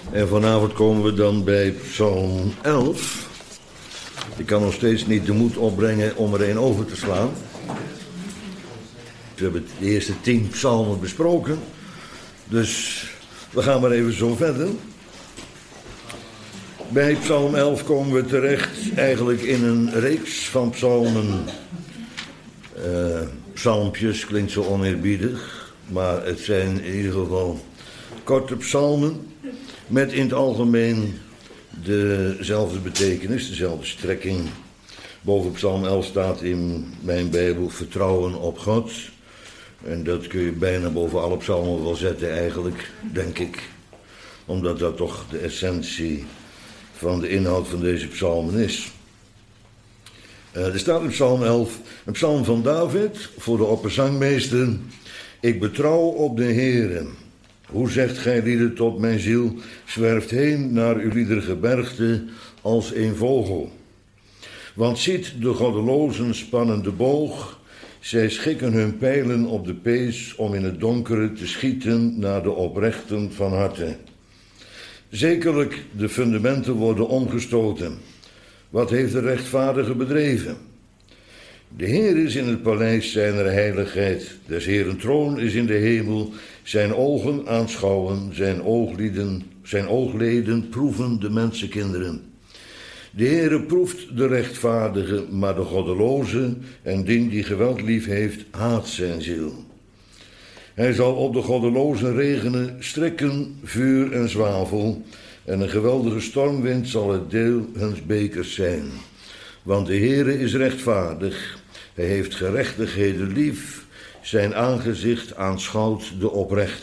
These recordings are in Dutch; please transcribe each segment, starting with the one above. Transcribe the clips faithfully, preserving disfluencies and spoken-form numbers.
En vanavond komen we dan bij Psalm elf. Ik kan nog steeds niet de moed opbrengen om er een over te slaan. We hebben de eerste tien psalmen besproken. Dus we gaan maar even zo verder. Bij Psalm elf komen we terecht eigenlijk in een reeks van psalmen. Uh, psalmpjes klinkt zo oneerbiedig, maar het zijn in ieder geval korte psalmen met in het algemeen dezelfde betekenis, dezelfde strekking. Boven Psalm elf staat in mijn Bijbel vertrouwen op God. En dat kun je bijna boven alle psalmen wel zetten eigenlijk, denk ik. Omdat dat toch de essentie van de inhoud van deze psalmen is. Uh, er staat in Psalm elf, een psalm van David voor de opperzangmeester. Ik betrouw op de Heere. Hoe zegt gij lieden tot mijn ziel, zwerft heen naar uw lieder gebergte als een vogel. Want ziet, de goddelozen spannen de boog, zij schikken hun pijlen op de pees om in het donkere te schieten naar de oprechten van harte. Zekerlijk, de fundamenten worden omgestoten. Wat heeft de rechtvaardige bedreven? De Heer is in het paleis zijner heiligheid. Des Heeren troon is in de hemel. Zijn ogen aanschouwen, zijn ooglieden, zijn oogleden proeven de mensenkinderen. De Heere proeft de rechtvaardige, maar de goddeloze en dien die geweld lief heeft, haat zijn ziel. Hij zal op de goddelozen regenen, strikken, vuur en zwavel, en een geweldige stormwind zal het deel huns bekers zijn. Want de Heere is rechtvaardig, hij heeft gerechtigheden lief, zijn aangezicht aanschouwt de oprechte.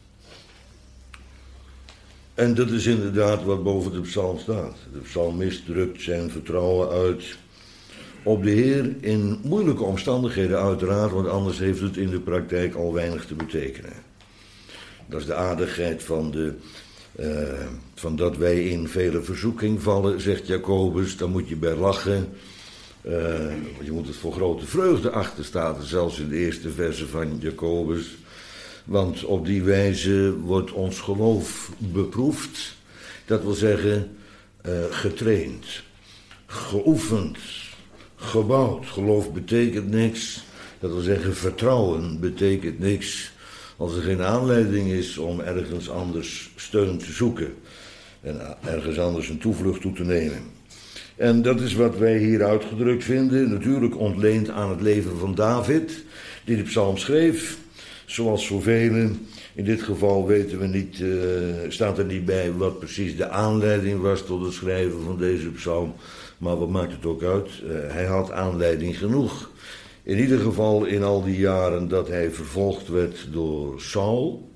En dat is inderdaad wat boven de psalm staat. De psalmist drukt zijn vertrouwen uit op de Heer in moeilijke omstandigheden uiteraard, want anders heeft het in de praktijk al weinig te betekenen. Dat is de aardigheid van, de, uh, van dat wij in vele verzoeking vallen, zegt Jacobus, daar moet je bij lachen. Uh, je moet het voor grote vreugde achter, staat er zelfs in de eerste verse van Jacobus. Want op die wijze wordt ons geloof beproefd, dat wil zeggen uh, getraind, geoefend, gebouwd. Geloof betekent niks, dat wil zeggen vertrouwen betekent niks als er geen aanleiding is om ergens anders steun te zoeken en ergens anders een toevlucht toe te nemen. En dat is wat wij hier uitgedrukt vinden, natuurlijk ontleend aan het leven van David, die de psalm schreef. Zoals zoveel, in dit geval weten we niet, uh, staat er niet bij wat precies de aanleiding was tot het schrijven van deze psalm. Maar wat maakt het ook uit? Uh, hij had aanleiding genoeg. In ieder geval in al die jaren dat hij vervolgd werd door Saul.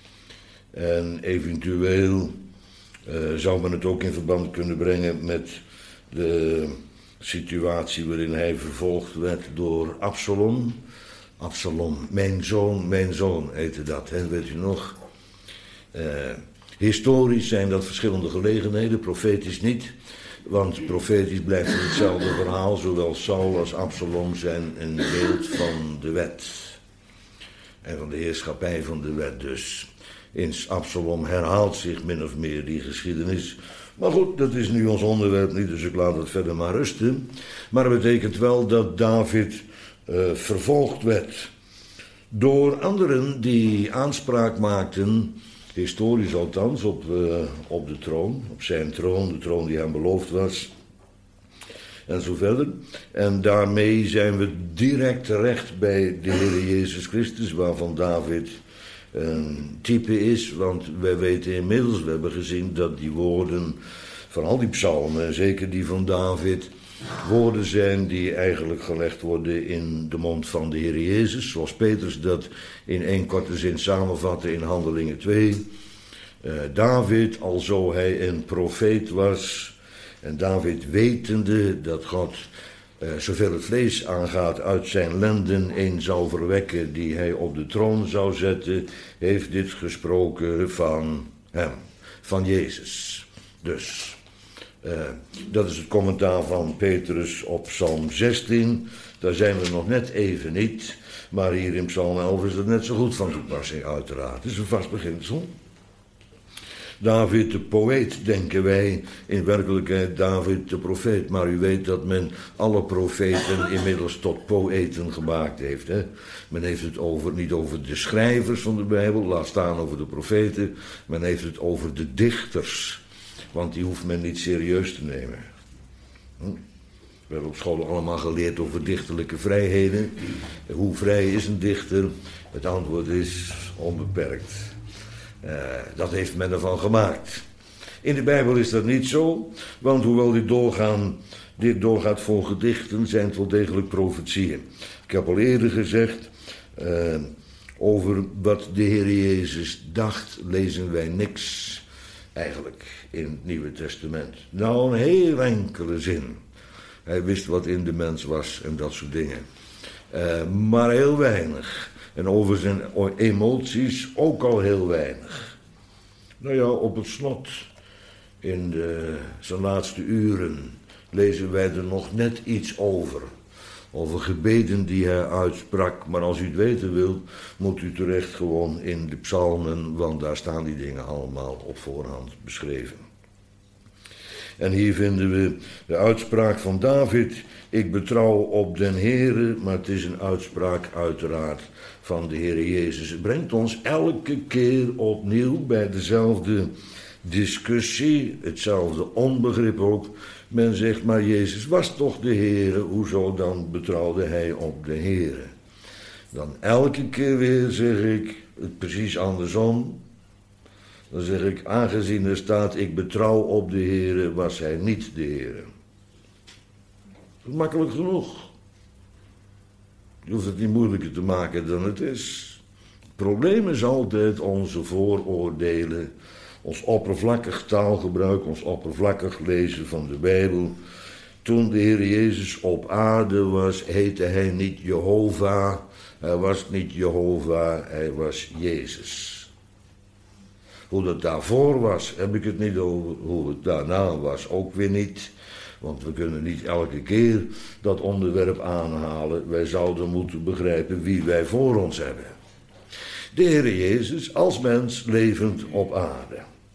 En eventueel uh, zou men het ook in verband kunnen brengen met de situatie waarin hij vervolgd werd door Absalom. Absalom, mijn zoon, mijn zoon, heette dat, hè, weet u nog. Uh, historisch zijn dat verschillende gelegenheden, profetisch niet. Want profetisch blijft het hetzelfde verhaal, zowel Saul als Absalom zijn een beeld van de wet. En van de heerschappij van de wet dus. In Absalom herhaalt zich min of meer die geschiedenis. Maar goed, dat is nu ons onderwerp niet, dus ik laat het verder maar rusten. Maar het betekent wel dat David Uh, vervolgd werd door anderen die aanspraak maakten, historisch althans, op, uh, op de troon, op zijn troon, de troon die hem beloofd was, en zo verder. En daarmee zijn we direct terecht bij de Heer Jezus Christus, waarvan David een type is, want wij weten inmiddels, we hebben gezien dat die woorden van al die psalmen, zeker die van David, woorden zijn die eigenlijk gelegd worden in de mond van de Heer Jezus, zoals Petrus dat in één korte zin samenvatte in Handelingen twee. Uh, David, alzo hij een profeet was, en David wetende dat God, uh, zoveel het vlees aangaat, uit zijn lenden een zou verwekken die hij op de troon zou zetten, heeft dit gesproken van hem, van Jezus. Dus Uh, dat is het commentaar van Petrus op Psalm zestien. Daar zijn we nog net even niet. Maar hier in Psalm elf is dat net zo goed van toepassing uiteraard. Het is een vast beginsel. David de poëet, denken wij, in werkelijkheid David de profeet. Maar u weet dat men alle profeten inmiddels tot poëten gemaakt heeft. Hè? Men heeft het over, niet over de schrijvers van de Bijbel, laat staan over de profeten. Men heeft het over de dichters, want die hoeft men niet serieus te nemen. Hm? We hebben op school allemaal geleerd over dichterlijke vrijheden. Hoe vrij is een dichter? Het antwoord is onbeperkt. Uh, dat heeft men ervan gemaakt. In de Bijbel is dat niet zo, want hoewel dit, doorgaan, dit doorgaat voor gedichten, zijn het wel degelijk profetieën. Ik heb al eerder gezegd, uh, over wat de Heer Jezus dacht, lezen wij niks eigenlijk in het Nieuwe Testament. Nou, een heel enkele zin. Hij wist wat in de mens was en dat soort dingen. Uh, maar heel weinig. En over zijn emoties ook al heel weinig. Nou ja, op het slot, in de, zijn laatste uren, lezen wij er nog net iets over. Over gebeden die hij uitsprak. Maar als u het weten wilt, moet u terecht gewoon in de psalmen, want daar staan die dingen allemaal op voorhand beschreven. En hier vinden we de uitspraak van David: ik betrouw op den Heere, maar het is een uitspraak uiteraard van de Heere Jezus. Het brengt ons elke keer opnieuw bij dezelfde discussie, hetzelfde onbegrip ook. Men zegt, maar Jezus was toch de Heere, hoezo dan betrouwde hij op de Heere? Dan elke keer weer zeg ik het precies andersom. Dan zeg ik, aangezien er staat, ik betrouw op de Heere, was hij niet de Heere. Dat is makkelijk genoeg. Je hoeft het niet moeilijker te maken dan het is. Het probleem is altijd onze vooroordelen, ons oppervlakkig taalgebruik, ons oppervlakkig lezen van de Bijbel. Toen de Heer Jezus op aarde was, heette hij niet Jehovah. Hij was niet Jehovah, hij was Jezus. Hoe dat daarvoor was, heb ik het niet over. Hoe het daarna was, ook weer niet. Want we kunnen niet elke keer dat onderwerp aanhalen. Wij zouden moeten begrijpen wie wij voor ons hebben. De Heer Jezus als mens levend op aarde.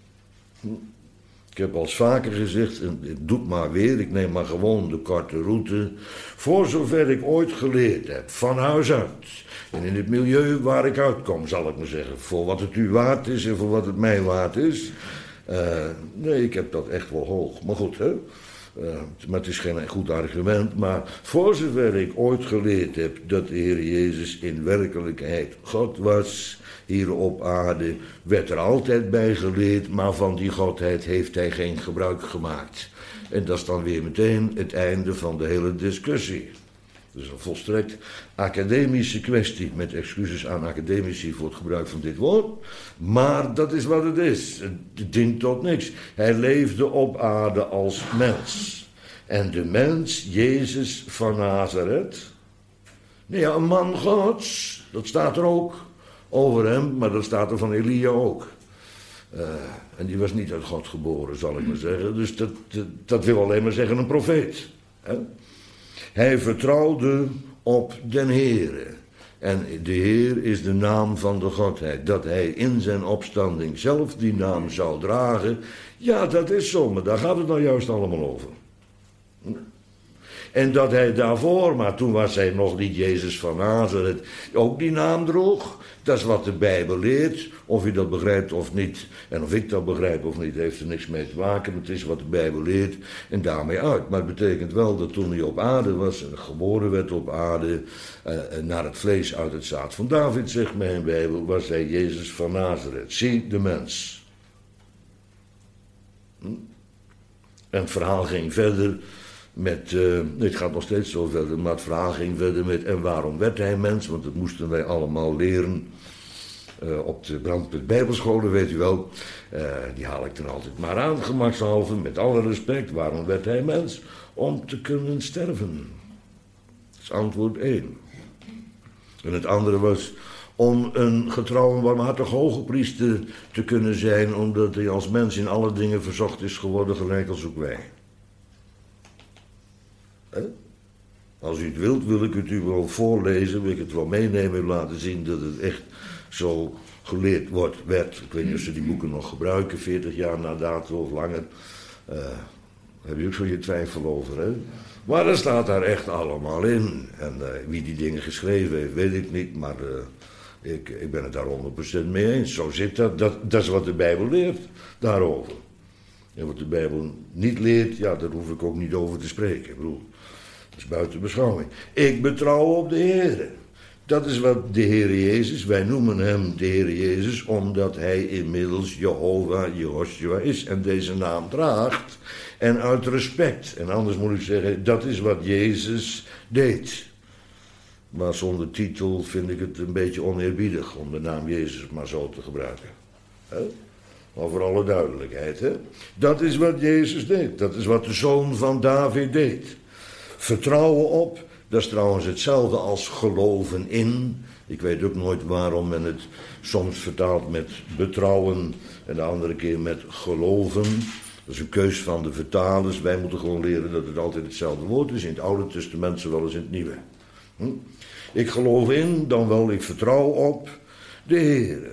Ik heb al eens vaker gezegd, en ik doe het maar weer, ik neem maar gewoon de korte route. Voor zover ik ooit geleerd heb, van huis uit. En in het milieu waar ik uitkom, zal ik maar zeggen. Voor wat het u waard is en voor wat het mij waard is. Uh, nee, ik heb dat echt wel hoog. Maar goed, hè. Uh, maar het is geen goed argument. Maar voor zover ik ooit geleerd heb dat de Heer Jezus in werkelijkheid God was, hier op aarde, werd er altijd bij geleerd, maar van die godheid heeft hij geen gebruik gemaakt. En dat is dan weer meteen het einde van de hele discussie. Dus een volstrekt academische kwestie, met excuses aan academici voor het gebruik van dit woord. Maar dat is wat het is. Het dient tot niks. Hij leefde op aarde als mens. En de mens, Jezus van Nazareth, nee, ja, een man Gods, dat staat er ook over hem, maar dat staat er van Elia ook. Uh, en die was niet uit God geboren, zal ik maar zeggen. Dus dat, dat, dat wil alleen maar zeggen een profeet. Hè? Hij vertrouwde op den Heere. En de Heer is de naam van de Godheid. Dat hij in zijn opstanding zelf die naam zou dragen. Ja, dat is zo, maar daar gaat het nou juist allemaal over. En dat hij daarvoor, maar toen was hij nog niet Jezus van Nazareth, ook die naam droeg. Dat is wat de Bijbel leert. Of je dat begrijpt of niet, en of ik dat begrijp of niet, heeft er niks mee te maken. Het is wat de Bijbel leert en daarmee uit. Maar het betekent wel dat toen hij op aarde was, en geboren werd op aarde, uh, naar het vlees uit het zaad van David, zegt mijn Bijbel, was hij Jezus van Nazareth. Zie de mens. Hm? En het verhaal ging verder met, uh, het gaat nog steeds zo verder, maar het verhaal ging verder met, en waarom werd hij mens? Want dat moesten wij allemaal leren uh, op de Brandpunt Bijbelscholen, weet u wel. Uh, die haal ik er altijd maar aan, gemakshalve, met alle respect. Waarom werd hij mens? Om te kunnen sterven. Dat is antwoord één. En het andere was om een getrouw en warmhartig hogepriester te kunnen zijn, omdat hij als mens in alle dingen verzocht is geworden, gelijk als ook wij. He? Als u het wilt, wil ik het u wel voorlezen, wil ik het wel meenemen en laten zien dat het echt zo geleerd wordt, werd. Ik weet niet of ze die boeken nog gebruiken, veertig jaar na dato of langer. Uh, daar heb je ook zo je twijfel over, hè? Maar dat staat daar echt allemaal in. En uh, wie die dingen geschreven heeft, weet ik niet, maar uh, ik, ik ben het daar honderd procent mee eens. Zo zit dat. dat. Dat is wat de Bijbel leert daarover. En wat de Bijbel niet leert, ja, daar hoef ik ook niet over te spreken. Ik bedoel, dat is buiten beschouwing. Ik betrouw op de Heer. Dat is wat de Heer Jezus, wij noemen hem de Heer Jezus, omdat hij inmiddels Jehovah, Jehoshua is en deze naam draagt. En uit respect. En anders moet ik zeggen, dat is wat Jezus deed. Maar zonder titel vind ik het een beetje oneerbiedig om de naam Jezus maar zo te gebruiken. He? Maar voor alle duidelijkheid, hè? Dat is wat Jezus deed. Dat is wat de zoon van David deed. Vertrouwen op, dat is trouwens hetzelfde als geloven in. Ik weet ook nooit waarom men het soms vertaalt met betrouwen en de andere keer met geloven. Dat is een keus van de vertalers. Wij moeten gewoon leren dat het altijd hetzelfde woord is. In het Oude Testament zowel als in het Nieuwe. Hm? Ik geloof in, dan wel ik vertrouw op de Heere.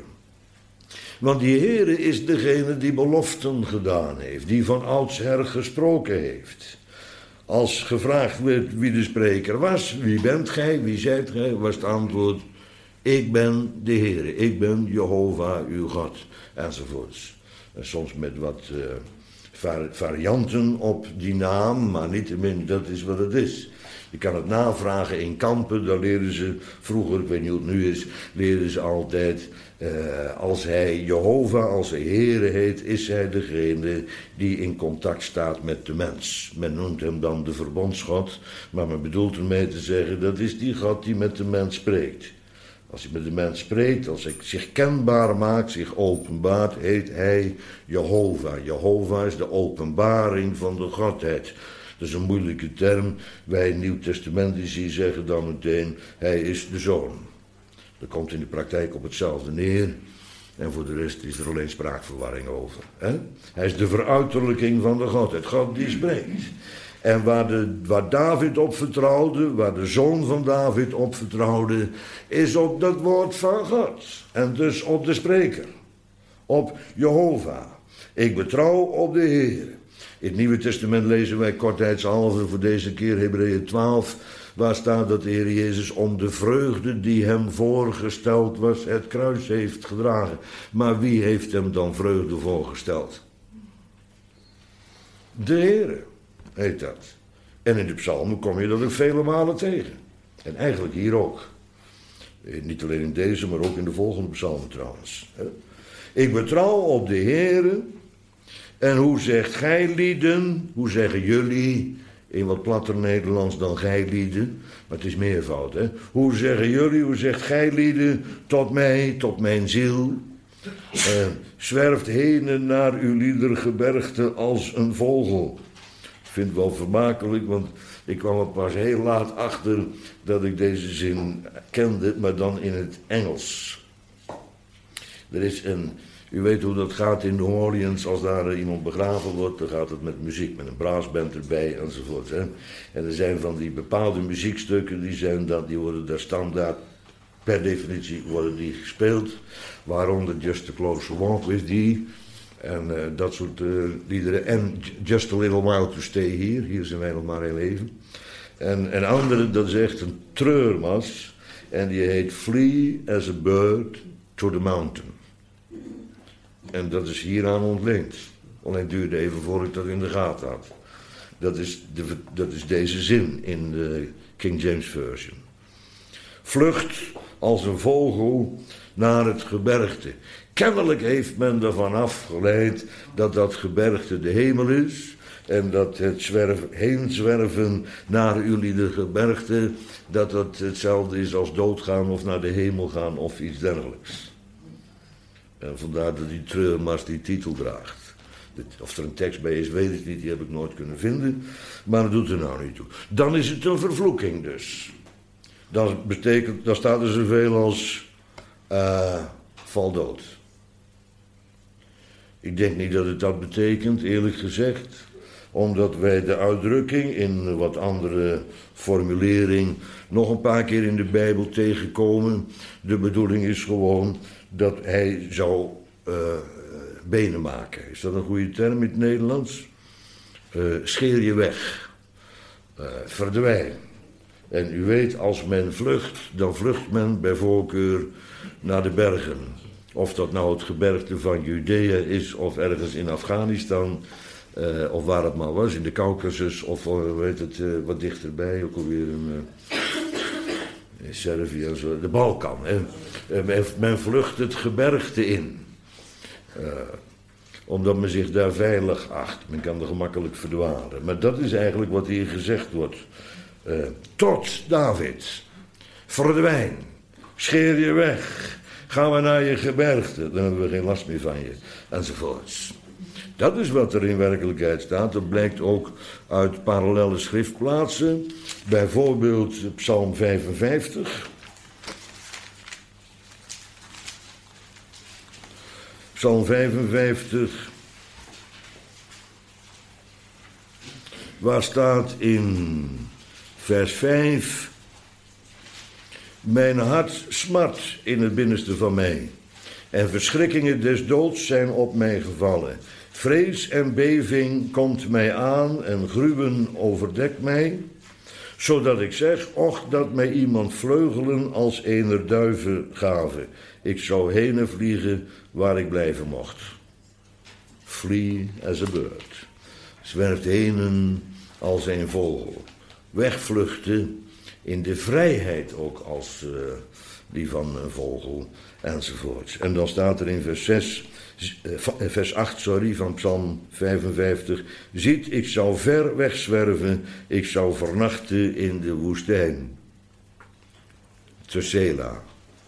Want die Heere is degene die beloften gedaan heeft. Die van oudsher gesproken heeft. Als gevraagd werd wie de spreker was. Wie bent gij, wie zijt gij? Was het antwoord. Ik ben de Heere. Ik ben Jehovah uw God. Enzovoorts. En soms met wat uh, varianten op die naam. Maar niettemin, dat is wat het is. Je kan het navragen in kampen, daar leren ze vroeger, ik weet niet hoe het nu is, leren ze altijd, uh, als hij Jehovah, als hij Heere heet, is hij degene die in contact staat met de mens. Men noemt hem dan de verbondsgod, maar men bedoelt ermee te zeggen, dat is die God die met de mens spreekt. Als hij met de mens spreekt, als hij zich kenbaar maakt, zich openbaart, heet hij Jehovah. Jehovah is de openbaring van de Godheid. Dat is een moeilijke term. Wij Nieuwtestamentici zeggen dan meteen, hij is de Zoon. Dat komt in de praktijk op hetzelfde neer. En voor de rest is er alleen spraakverwarring over. Hè? Hij is de veruiterlijking van de Godheid. God die spreekt. En waar, de, waar David op vertrouwde, waar de zoon van David op vertrouwde, is op dat woord van God. En dus op de spreker. Op Jehovah. Ik betrouw op de Heer. In het Nieuwe Testament lezen wij kortheidshalve voor deze keer Hebreeën twaalf, waar staat dat de Heer Jezus om de vreugde die hem voorgesteld was, het kruis heeft gedragen. Maar wie heeft hem dan vreugde voorgesteld? De Heer heet dat. En in de psalmen kom je dat ook vele malen tegen. En eigenlijk hier ook. Niet alleen in deze, maar ook in de volgende psalmen trouwens. Ik betrouw op de Heere. En hoe zegt gij lieden, hoe zeggen jullie, in wat platter Nederlands dan gij lieden, maar het is meervoud, hè. Hoe zeggen jullie, hoe zegt gij lieden, tot mij, tot mijn ziel, uh, zwerft heen naar uw liedergebergte als een vogel. Ik vind het wel vermakelijk, want ik kwam er pas heel laat achter dat ik deze zin kende, maar dan in het Engels. Er is een... U weet hoe dat gaat in New Orleans, als daar iemand begraven wordt, dan gaat het met muziek, met een brassband erbij enzovoort. Hè. En er zijn van die bepaalde muziekstukken, die, zijn dat, die worden daar standaard, per definitie worden die gespeeld. Waaronder Just a Closer Walk with Thee, en uh, dat soort uh, liederen. En Just a Little While to Stay Here, hier zijn wij nog maar heel even. En een andere, dat is echt een treurmas, en die heet Flee as a Bird to the Mountain. En dat is hieraan ontleend. Alleen duurde even voor ik dat in de gaten had. Dat is, de, dat is deze zin in de King James Version. Vlucht als een vogel naar het gebergte. Kennelijk heeft men ervan afgeleid dat dat gebergte de hemel is. En dat het zwerf, heen zwerven naar jullie de gebergte, dat dat hetzelfde is als doodgaan of naar de hemel gaan of iets dergelijks. En vandaar dat die treurmars die titel draagt. Of er een tekst bij is, weet ik niet, die heb ik nooit kunnen vinden. Maar dat doet er nou niet toe. Dan is het een vervloeking dus. Dan, betekent, dan staat er zoveel als uh, val dood. Ik denk niet dat het dat betekent, eerlijk gezegd. Omdat wij de uitdrukking in wat andere formulering nog een paar keer in de Bijbel tegenkomen. De bedoeling is gewoon dat hij zou uh, benen maken. Is dat een goede term in het Nederlands? Uh, scheer je weg. Uh, verdwijn. En u weet, als men vlucht, dan vlucht men bij voorkeur naar de bergen. Of dat nou het gebergte van Judea is, of ergens in Afghanistan, uh, of waar het maar was, in de Caucasus, of uh, weet het, uh, wat dichterbij, ook alweer een, uh, in Servië en zo, de Balkan. Hè. Uh, men, men vlucht het gebergte in. Uh, omdat men zich daar veilig acht. Men kan er gemakkelijk verdwalen. Maar dat is eigenlijk wat hier gezegd wordt. Uh, tot David, verdwijn, scheer je weg, gaan we naar je gebergte, dan hebben we geen last meer van je, enzovoorts. Dat is wat er in werkelijkheid staat. Dat blijkt ook uit parallelle schriftplaatsen, bijvoorbeeld Psalm vijfenvijftig. Psalm vijfenvijftig, waar staat in vers vijf: mijn hart smart in het binnenste van mij, en verschrikkingen des doods zijn op mij gevallen. Vrees en beving komt mij aan en gruwen overdekt mij, zodat ik zeg, och dat mij iemand vleugelen als ener duiven gaven. Ik zou henen vliegen waar ik blijven mocht. Flee as a bird. Zwerft henen als een vogel. Wegvluchten in de vrijheid ook als uh, die van een vogel, enzovoorts. En dan staat er in vers, zes, uh, vers acht sorry, van Psalm vijfenvijftig: ziet, ik zou ver wegzwerven, ik zou vernachten in de woestijn. Tsela.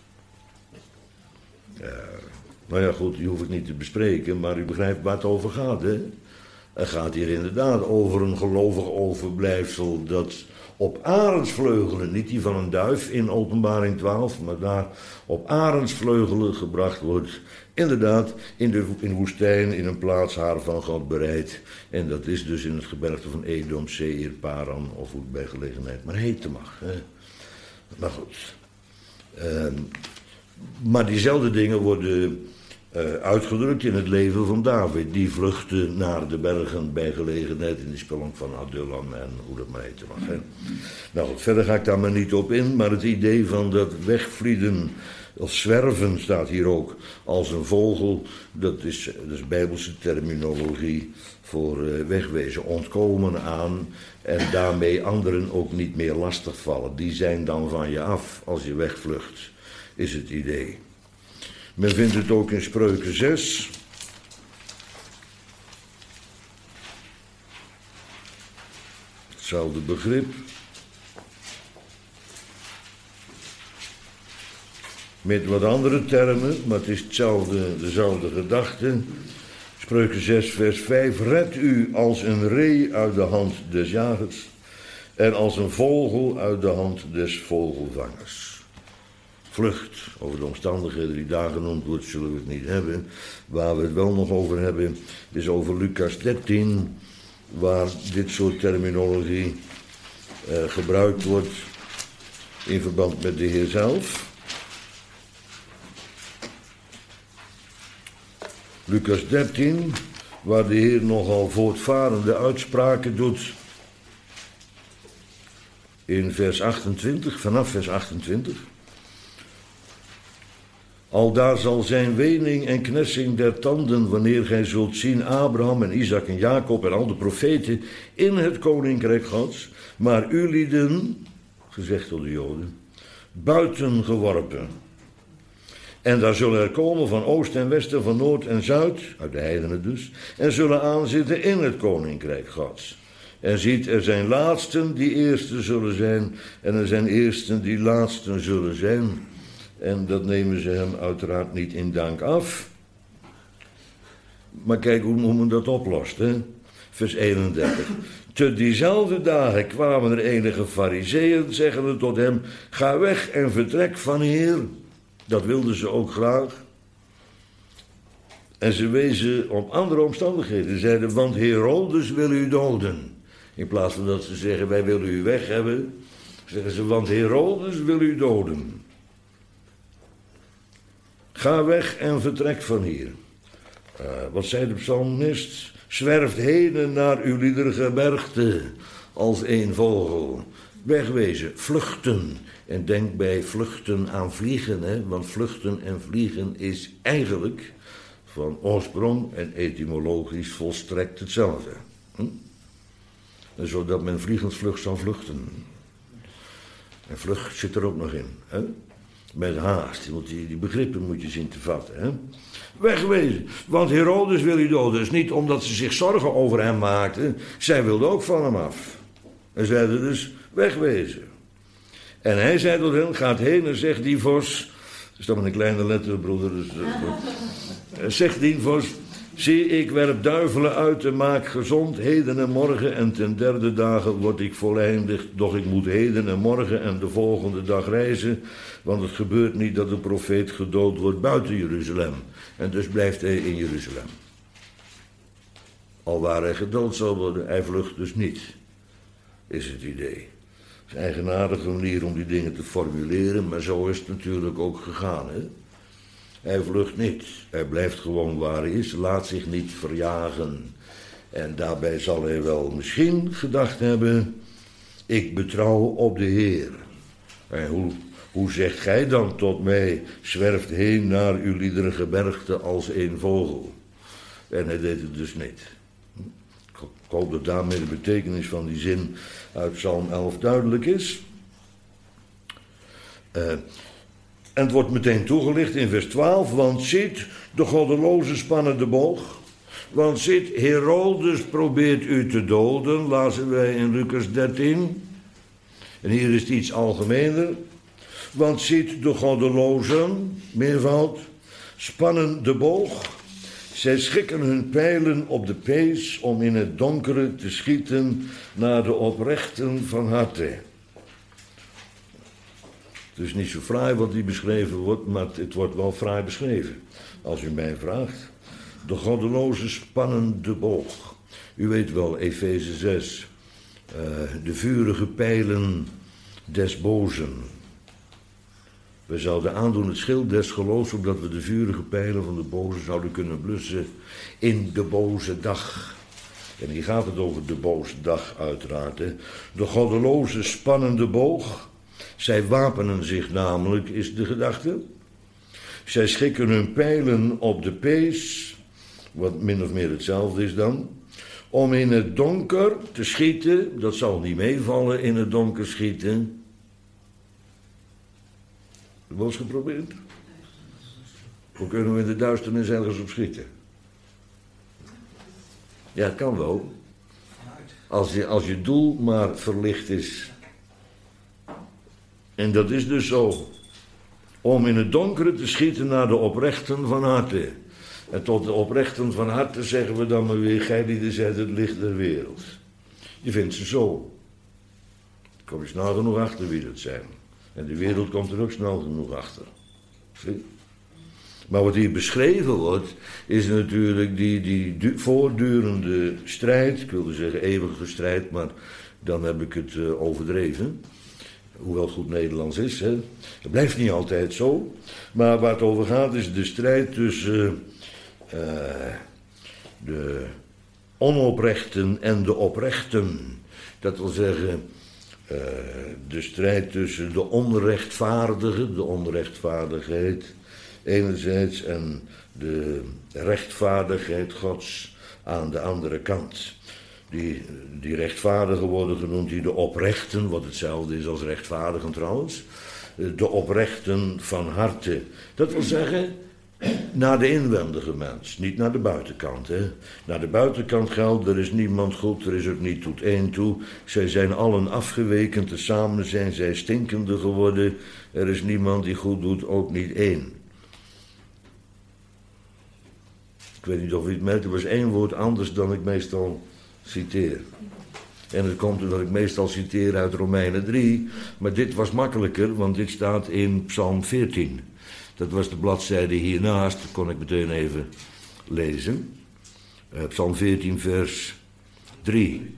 Uh, nou ja, goed, die hoef ik niet te bespreken, maar u begrijpt waar het over gaat, hè? Het gaat hier inderdaad over een gelovig overblijfsel dat op arendsvleugelen, niet die van een duif in Openbaring twaalf, maar daar op arendsvleugelen gebracht wordt. Inderdaad, in de in woestijn, in een plaats haar van God bereid. En dat is dus in het gebergte van Edom, Seir, Paran, of hoe het bij gelegenheid maar heten mag. Hè. Maar goed. Uh, maar diezelfde dingen worden Uh, uitgedrukt in het leven van David. Die vluchtte naar de bergen bij gelegenheid in de spelonk van Adullam en hoe dat maar heten mag. Hè. Nou goed, verder ga ik daar maar niet op in, maar het idee van dat wegvlieden of zwerven staat hier ook als een vogel. Dat is, dat is bijbelse terminologie voor uh, wegwezen, ontkomen aan en daarmee anderen ook niet meer lastigvallen. Die zijn dan van je af als je wegvlucht, is het idee. Men vindt het ook in Spreuken zes. Hetzelfde begrip. Met wat andere termen, maar het is hetzelfde, dezelfde gedachte. Spreuken zes vers vijf. Red u als een ree uit de hand des jagers en als een vogel uit de hand des vogelvangers. Vlucht, over de omstandigheden die daar genoemd wordt, zullen we het niet hebben. Waar we het wel nog over hebben, is over Lucas dertien, waar dit soort terminologie uh, gebruikt wordt in verband met de Heer zelf. Lucas dertien, waar de Heer nogal voortvarende uitspraken doet in vers achtentwintig, vanaf vers achtentwintig. Aldaar zal zijn wening en knessing der tanden, wanneer gij zult zien Abraham en Isaac en Jacob en al de profeten in het koninkrijk Gods, maar u lieden, gezegd door de Joden, buiten geworpen. En daar zullen er komen van oost en westen, van noord en zuid, uit de heidenen dus, en zullen aanzitten in het koninkrijk Gods. En ziet, er zijn laatsten die eersten zullen zijn, en er zijn eersten die laatsten zullen zijn. En dat nemen ze hem uiteraard niet in dank af. Maar kijk hoe, hoe men dat oplost, hè? Vers eenendertig. Te diezelfde dagen kwamen er enige farizeeën, zeggende tot hem, ga weg en vertrek van hier. Dat wilden ze ook graag. En ze wezen op andere omstandigheden. Ze zeiden, want Herodes wil u doden. In plaats van dat ze zeggen, wij willen u weg hebben, zeggen ze, want Herodes wil u doden. Ga weg en vertrek van hier. Uh, wat zei de psalmist? Zwerft heden naar uw liedergebergte als een vogel. Wegwezen, vluchten. En denk bij vluchten aan vliegen, hè? Want vluchten en vliegen is eigenlijk van oorsprong en etymologisch volstrekt hetzelfde. Hm? En zodat men vliegensvlucht zal vluchten. En vlucht zit er ook nog in, hè? Met haast, want die, die begrippen moet je zien te vatten, hè? Wegwezen, want Herodes wil u doden. Dus niet omdat ze zich zorgen over hem maakten, zij wilden ook van hem af. En zeiden dus, wegwezen. En hij zei tot hen, gaat heen en zegt die vos, dat is dan met een kleine letter, broeder, dus, uh, zegt die vos, zie, ik werp duivelen uit en maak gezond, heden en morgen, en ten derde dagen word ik voleindigd, doch ik moet heden en morgen en de volgende dag reizen, want het gebeurt niet dat de profeet gedood wordt buiten Jeruzalem. En dus blijft hij in Jeruzalem. Al waar hij gedood zal worden, hij vlucht dus niet, is het idee. Het is een eigenaardige manier om die dingen te formuleren, maar zo is het natuurlijk ook gegaan, hè? Hij vlucht niet, hij blijft gewoon waar hij is, laat zich niet verjagen. En daarbij zal hij wel misschien gedacht hebben, ik betrouw op de Heer. En hoe, hoe zegt gij dan tot mij, zwerft heen naar uw liedergebergte als een vogel? En hij deed het dus niet. Ik hoop dat daarmee de betekenis van die zin uit Psalm elf duidelijk is. Uh, En het wordt meteen toegelicht in vers twaalf. Want ziet, de goddelozen spannen de boog. Want ziet, Herodes probeert u te doden. Lazen wij in Lucas dertien. En hier is het iets algemener. Want ziet, de goddelozen, meervoud, spannen de boog. Zij schikken hun pijlen op de pees om in het donkere te schieten naar de oprechten van harte. Het is niet zo fraai wat die beschreven wordt, maar het wordt wel fraai beschreven. Als u mij vraagt. De goddelozen spannen de boog. U weet wel, Efeze zes. Uh, de vurige pijlen des bozen. We zouden aandoen het schild des geloofs, opdat we de vurige pijlen van de bozen zouden kunnen blussen in de boze dag. En hier gaat het over de boze dag uiteraard. Hè. De goddelozen spannen de boog. Zij wapenen zich namelijk, is de gedachte. Zij schikken hun pijlen op de pees, wat min of meer hetzelfde is dan, om in het donker te schieten. Dat zal niet meevallen, in het donker schieten. Heb je wel eens geprobeerd? Hoe kunnen we in de duisternis ergens op schieten? Ja, het kan wel. Als je, als je doel maar verlicht is. En dat is dus zo. Om in het donkere te schieten naar de oprechten van harte. En tot de oprechten van harte zeggen we dan maar weer, gij die zijt het licht der wereld. Je vindt ze zo. Dan kom je snel genoeg achter wie dat zijn. En de wereld komt er ook snel genoeg achter. Zie? Maar wat hier beschreven wordt, is natuurlijk die, die du- voortdurende strijd. Ik wilde zeggen eeuwige strijd, maar dan heb ik het uh, overdreven. Hoewel het goed Nederlands is, hè. Het blijft niet altijd zo. Maar waar het over gaat is de strijd tussen uh, de onoprechten en de oprechten. Dat wil zeggen, uh, de strijd tussen de onrechtvaardige, de onrechtvaardigheid enerzijds en de rechtvaardigheid Gods aan de andere kant. Die, die rechtvaardigen worden genoemd, die de oprechten, wat hetzelfde is als rechtvaardigen trouwens, de oprechten van harte. Dat wil zeggen, naar de inwendige mens, niet naar de buitenkant. Hè. Naar de buitenkant geldt, er is niemand goed, er is ook niet tot één toe. Zij zijn allen afgeweken, tezamen zijn zij stinkende geworden. Er is niemand die goed doet, ook niet één. Ik weet niet of u het merkt, er was één woord anders dan ik meestal citeer. En het komt omdat ik meestal citeer uit Romeinen drie, maar dit was makkelijker, want dit staat in Psalm veertien. Dat was de bladzijde hiernaast, dat kon ik meteen even lezen. Uh, Psalm veertien, vers drie.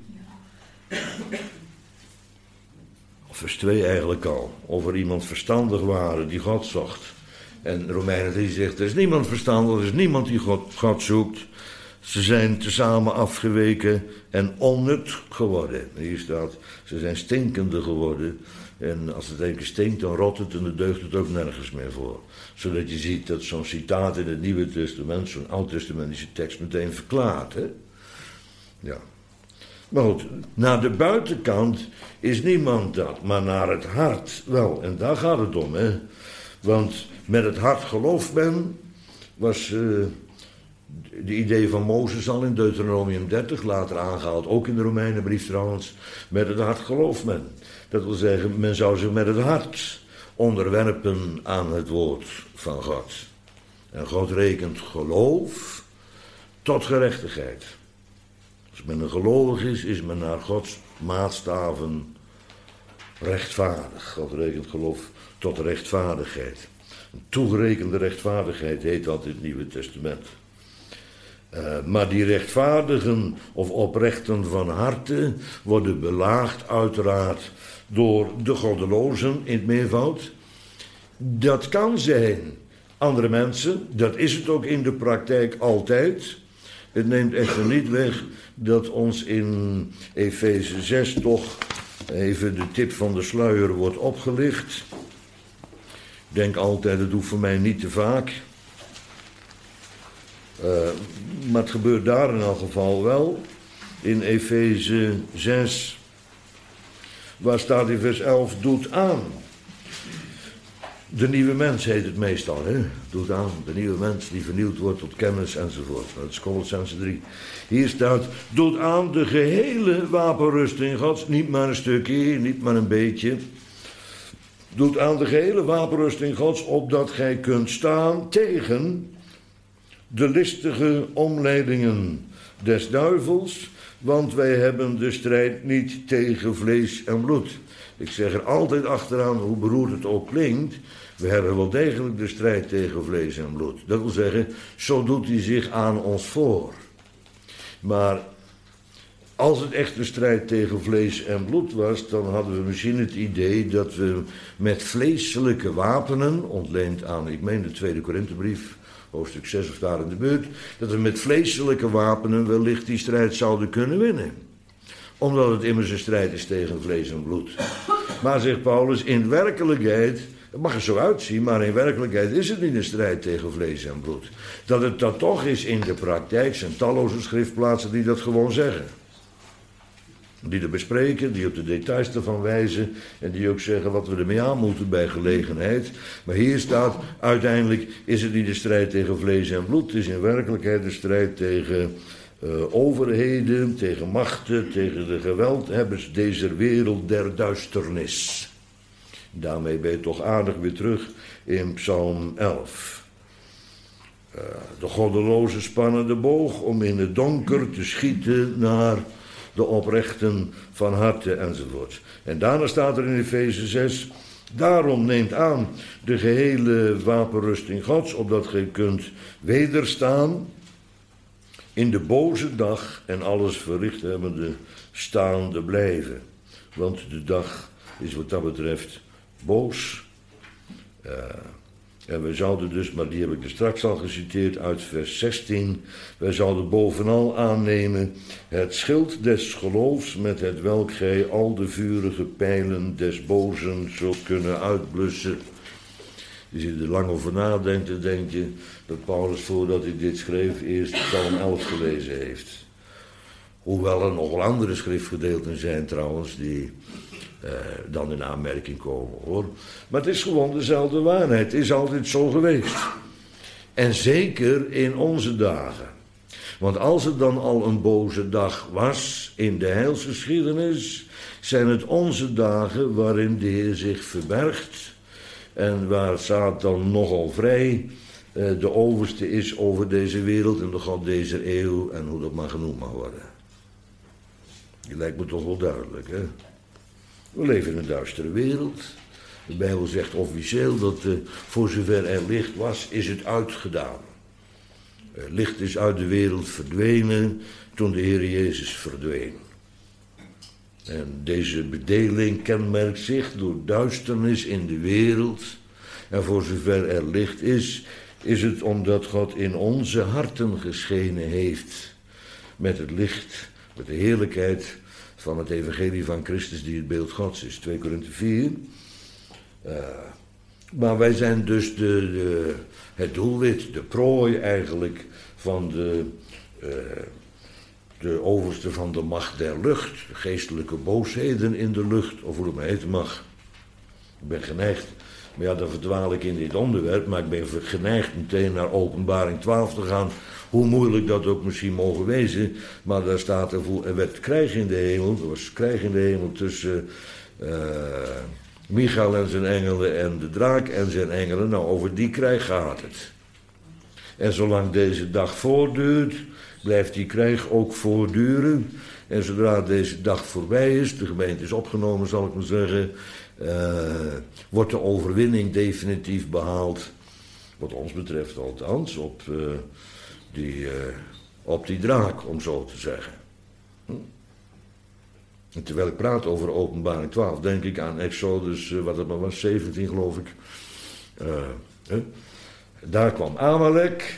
Of vers twee eigenlijk al. Of er iemand verstandig waren die God zocht. En Romeinen drie zegt, er is niemand verstandig, er is niemand die God, God zoekt. Ze zijn tezamen afgeweken en onnut geworden. Hier staat, ze zijn stinkende geworden. En als het een keer stinkt, dan rot het en dan deugt het ook nergens meer voor. Zodat je ziet dat zo'n citaat in het Nieuwe Testament, zo'n oud-testamentische tekst, meteen verklaart. Hè? Ja. Maar goed, naar de buitenkant is niemand dat, maar naar het hart wel. En daar gaat het om, hè. Want met het hart gelooft men, was uh, de idee van Mozes al in Deuteronomium dertig, later aangehaald, ook in de Romeinenbrief trouwens. Met het hart gelooft men. Dat wil zeggen, men zou zich met het hart onderwerpen aan het woord van God. En God rekent geloof tot gerechtigheid. Als men een gelovig is, is men naar Gods maatstaven rechtvaardig. God rekent geloof tot rechtvaardigheid. Een toegerekende rechtvaardigheid heet dat in het Nieuwe Testament. Uh, maar die rechtvaardigen of oprechten van harte worden belaagd uiteraard door de goddelozen in het meervoud. Dat kan zijn andere mensen, dat is het ook in de praktijk altijd. Het neemt echter niet weg dat ons in Efeze zes toch even de tip van de sluier wordt opgelicht. Ik denk altijd, het hoeft voor mij niet te vaak. Uh, maar het gebeurt daar in elk geval wel. In Efeze zes, waar staat in vers elf, doet aan. De nieuwe mens heet het meestal, hè? Doet aan, de nieuwe mens die vernieuwd wordt tot kennis enzovoort. Dat is Kolossenzen drie. Hier staat, doet aan de gehele wapenrusting Gods, niet maar een stukje, niet maar een beetje. Doet aan de gehele wapenrusting Gods, opdat gij kunt staan tegen de listige omleidingen des duivels, want wij hebben de strijd niet tegen vlees en bloed. Ik zeg er altijd achteraan, hoe beroerd het ook klinkt, we hebben wel degelijk de strijd tegen vlees en bloed. Dat wil zeggen, zo doet hij zich aan ons voor. Maar als het echt een strijd tegen vlees en bloed was, dan hadden we misschien het idee dat we met vleeselijke wapenen, ontleend aan, ik meen de tweede Korinthebrief, hoofdstuk zes of daar in de buurt, dat we met vleeselijke wapenen wellicht die strijd zouden kunnen winnen. Omdat het immers een strijd is tegen vlees en bloed. Maar, zegt Paulus, in werkelijkheid, het mag er zo uitzien, maar in werkelijkheid is het niet een strijd tegen vlees en bloed. Dat het dat toch is in de praktijk, zijn talloze schriftplaatsen die dat gewoon zeggen. Die dat bespreken, die op de details ervan wijzen en die ook zeggen wat we ermee aan moeten bij gelegenheid. Maar hier staat, uiteindelijk is het niet de strijd tegen vlees en bloed, het is in werkelijkheid de strijd tegen uh, overheden, tegen machten, tegen de geweldhebbers deze wereld der duisternis. Daarmee ben je toch aardig weer terug in Psalm elf. Uh, de goddelozen spannen de boog om in het donker te schieten naar de oprechten van harte enzovoort. En daarna staat er in Efeze zes, daarom neemt aan de gehele wapenrusting Gods, opdat gij kunt wederstaan in de boze dag en alles verricht hebbende staande blijven. Want de dag is wat dat betreft boos. Uh, en wij zouden dus, maar die heb ik er straks al geciteerd uit vers zestien. Wij zouden bovenal aannemen het schild des geloofs, met het welk gij al de vurige pijlen des bozen zult kunnen uitblussen. Als je er lang over nadenkt, dan denk je dat Paulus voordat hij dit schreef eerst Psalm elf gelezen heeft. Hoewel er nog wel andere schriftgedeelten zijn trouwens die Uh, dan in aanmerking komen, hoor. Maar het is gewoon dezelfde waarheid. Het is altijd zo geweest. En zeker in onze dagen. Want als het dan al een boze dag was in de heilsgeschiedenis, zijn het onze dagen waarin de Heer zich verbergt en waar Satan nogal vrij uh, de overste is over deze wereld en de god deze eeuw en hoe dat maar genoemd mag worden. Die lijkt me toch wel duidelijk, hè? We leven in een duistere wereld. De Bijbel zegt officieel dat uh, voor zover er licht was, is het uitgedaan. Uh, licht is uit de wereld verdwenen toen de Heer Jezus verdween. En deze bedeling kenmerkt zich door duisternis in de wereld En voor zover er licht is, is het omdat God in onze harten geschenen heeft met het licht, met de heerlijkheid van het evangelie van Christus die het beeld Gods is. twee Korinthe vier. Uh, maar wij zijn dus de, de, het doelwit, de prooi eigenlijk van de, uh, de overste van de macht der lucht. De geestelijke boosheden in de lucht, of hoe het maar heten mag. Ik ben geneigd, maar ja, dan verdwaal ik in dit onderwerp, maar ik ben geneigd meteen naar Openbaring twaalf te gaan. Hoe moeilijk dat ook misschien mogen wezen, maar daar staat er, er werd krijg in de hemel, er was krijg in de hemel tussen uh, Michael en zijn engelen en de draak en zijn engelen. Nou, over die krijg gaat het. En zolang deze dag voortduurt, blijft die krijg ook voortduren. En zodra deze dag voorbij is, de gemeente is opgenomen, zal ik maar zeggen, uh, wordt de overwinning definitief behaald. Wat ons betreft althans, op, uh, die, uh, op die draak, om zo te zeggen. Hm? En terwijl ik praat over Openbaring twaalf, denk ik aan Exodus, uh, wat het maar was, zeventien geloof ik. Uh, uh, daar kwam Amalek.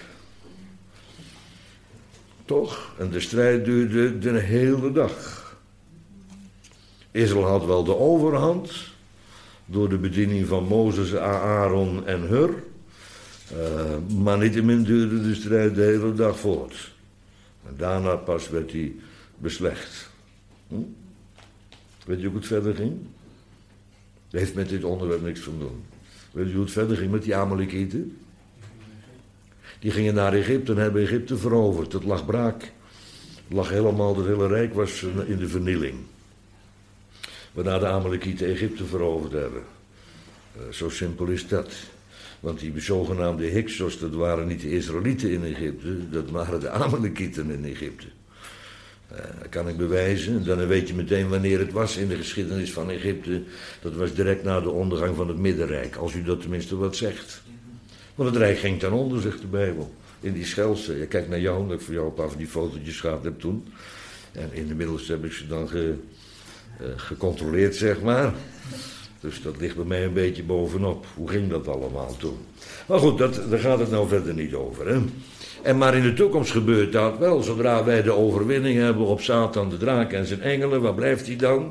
Toch? En de strijd duurde de hele dag. Israël had wel de overhand door de bediening van Mozes, Aaron en Hur. Uh, maar niettemin duurde de strijd de hele dag voort. En daarna pas werd hij beslecht. Hm? Weet je hoe het verder ging? Dat heeft met dit onderwerp niks van doen. Weet je hoe het verder ging met die Amalekieten? Die gingen naar Egypte en hebben Egypte veroverd. Het lag braak. Het lag helemaal, het hele rijk was in de vernieling. Waarna de Amalekieten Egypte veroverd hebben. Uh, zo simpel is dat. Want die zogenaamde Hyksos, dat waren niet de Israëlieten in Egypte, dat waren de Amalekieten in Egypte. Uh, dat kan ik bewijzen. En dan weet je meteen wanneer het was in de geschiedenis van Egypte. Dat was direct na de ondergang van het Middenrijk, als u dat tenminste wat zegt. Want het rijk ging ten onder, zegt de Bijbel. In die Schelse. Je kijkt naar jou, dat ik voor jou een paar van die fotootjes gehad heb toen. En inmiddels heb ik ze dan ge, uh, gecontroleerd, zeg maar. Dus dat ligt bij mij een beetje bovenop. Hoe ging dat allemaal toen? Maar goed, dat, daar gaat het nou verder niet over. Hè? En maar in de toekomst gebeurt dat wel. Zodra wij de overwinning hebben op Satan, de draak en zijn engelen, waar blijft hij dan?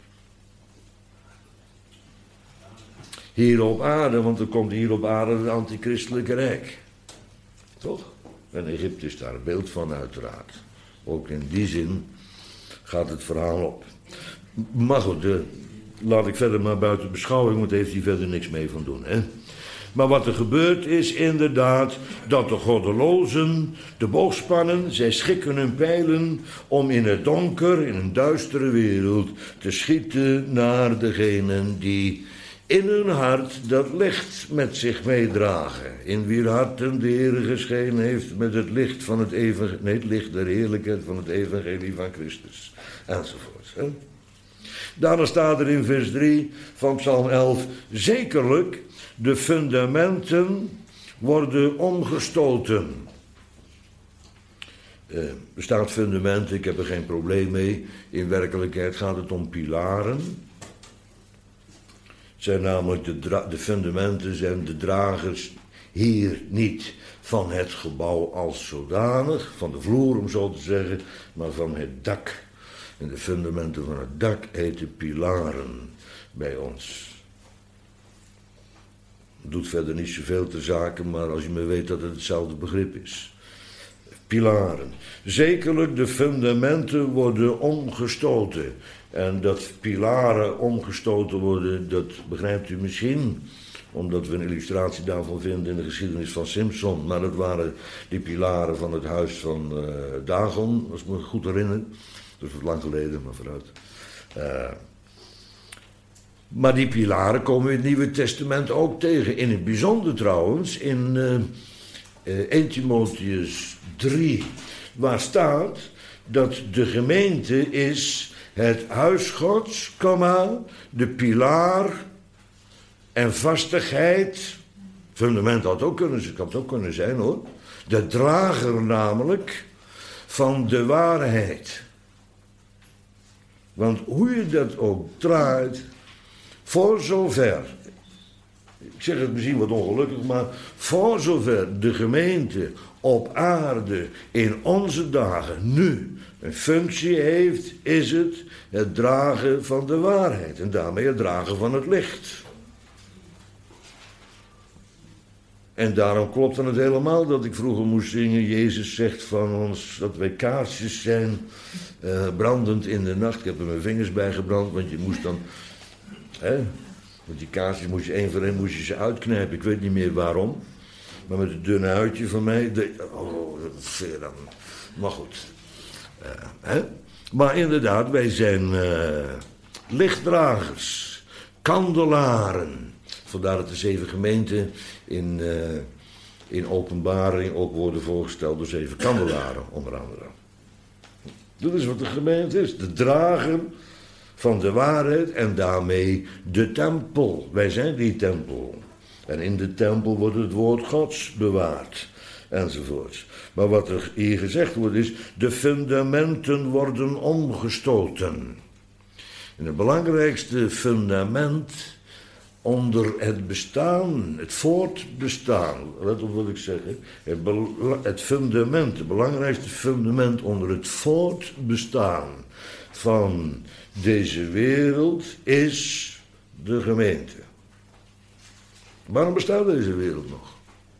Hier op aarde, want er komt hier op aarde het antichristelijke rijk. Toch? En Egypte is daar een beeld van uiteraard. Ook in die zin gaat het verhaal op. Maar goed, de, laat ik verder maar buiten beschouwing, want daar heeft hij verder niks mee van doen. Hè? Maar wat er gebeurt is inderdaad dat de goddelozen de boog spannen. Zij schikken hun pijlen om in het donker, in een duistere wereld, te schieten naar degenen die in hun hart dat licht met zich meedragen. In wier harten de Heer geschenen heeft met het licht van het evangelie, nee, het licht der heerlijkheid van het evangelie van Christus. Enzovoort. Hè? Daarna staat er in vers drie van Psalm elf, zekerlijk de fundamenten worden omgestoten. Uh, er staat fundamenten, ik heb er geen probleem mee. In werkelijkheid gaat het om pilaren. Het zijn namelijk de, dra- de fundamenten zijn de dragers hier niet van het gebouw als zodanig, van de vloer om zo te zeggen, maar van het dak. En de fundamenten van het dak heten pilaren bij ons. Het doet verder niet zoveel ter zake, maar als je maar weet dat het hetzelfde begrip is. Pilaren. Zekerlijk de fundamenten worden omgestoten. En dat pilaren omgestoten worden, dat begrijpt u misschien, omdat we een illustratie daarvan vinden in de geschiedenis van Simson. Maar dat waren die pilaren van het huis van uh, Dagon, als ik me goed herinner. Dat is wat lang geleden, maar vooruit. Uh, maar die pilaren komen we in het Nieuwe Testament ook tegen. In het bijzonder trouwens, in uh, uh, eerste Timotheüs drie, waar staat dat de gemeente is het huis Gods, comma, de pilaar en vastigheid. Fundament had ook kunnen, kan het ook kunnen zijn hoor. De drager namelijk van de waarheid. Want hoe je dat ook draait, voor zover ik zeg het misschien wat ongelukkig, maar voor zover de gemeente op aarde in onze dagen nu een functie heeft, is het het dragen van de waarheid en daarmee het dragen van het licht. En daarom klopt dan het helemaal dat ik vroeger moest zingen, Jezus zegt van ons dat wij kaarsjes zijn, uh, brandend in de nacht. Ik heb er mijn vingers bij gebrand, want je moest dan, hè, want die kaarsjes moest je één voor één moest je ze uitknijpen. Ik weet niet meer waarom, maar met het dunne huidje van mij, de, oh, dat is zeer dan, maar goed. Uh, hè? Maar inderdaad, wij zijn uh, lichtdragers, kandelaren. Vandaar dat de zeven gemeenten in, uh, in openbaring ook worden voorgesteld door zeven kandelaren, onder andere. Dat is wat de gemeente is, de drager van de waarheid en daarmee de tempel. Wij zijn die tempel. En in de tempel wordt het woord Gods bewaard, enzovoorts. Maar wat er hier gezegd wordt is, de fundamenten worden omgestoten. En het belangrijkste fundament onder het bestaan, het voortbestaan, let op wat ik zeg, het, het fundament, het belangrijkste fundament onder het voortbestaan van deze wereld is de gemeente. Waarom bestaat deze wereld nog?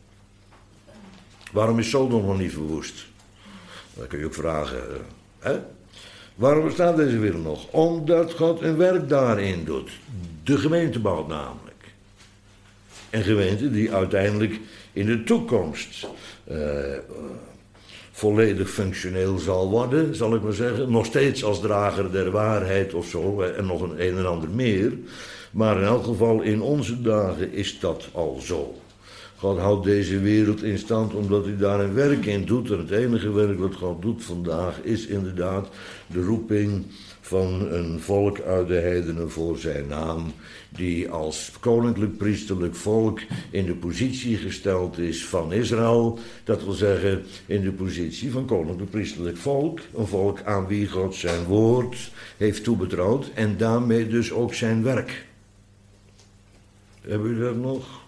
Waarom is Sodom nog niet verwoest? Dat kun je ook vragen, hè? Waarom bestaat deze wereld nog? Omdat God een werk daarin doet. De gemeente bouwt namelijk. Een gemeente die uiteindelijk in de toekomst uh, volledig functioneel zal worden, zal ik maar zeggen. Nog steeds als drager der waarheid of zo, en nog een een en ander meer. Maar in elk geval in onze dagen is dat al zo. God houdt deze wereld in stand omdat hij daar een werk in doet. En het enige werk wat God doet vandaag is inderdaad de roeping van een volk uit de heidenen voor zijn naam, die als koninklijk priesterlijk volk in de positie gesteld is van Israël. Dat wil zeggen in de positie van koninklijk priesterlijk volk. Een volk aan wie God zijn woord heeft toebetrouwd en daarmee dus ook zijn werk. Hebben jullie dat nog?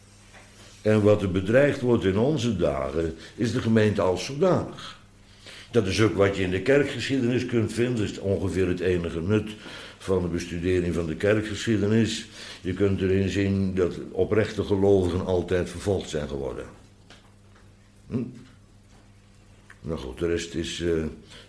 En wat er bedreigd wordt in onze dagen is de gemeente als zodanig. Dat is ook wat je in de kerkgeschiedenis kunt vinden. Dat is ongeveer het enige nut van de bestudering van de kerkgeschiedenis. Je kunt erin zien dat oprechte gelovigen altijd vervolgd zijn geworden. Hm? Nou goed, de rest is uh, uh,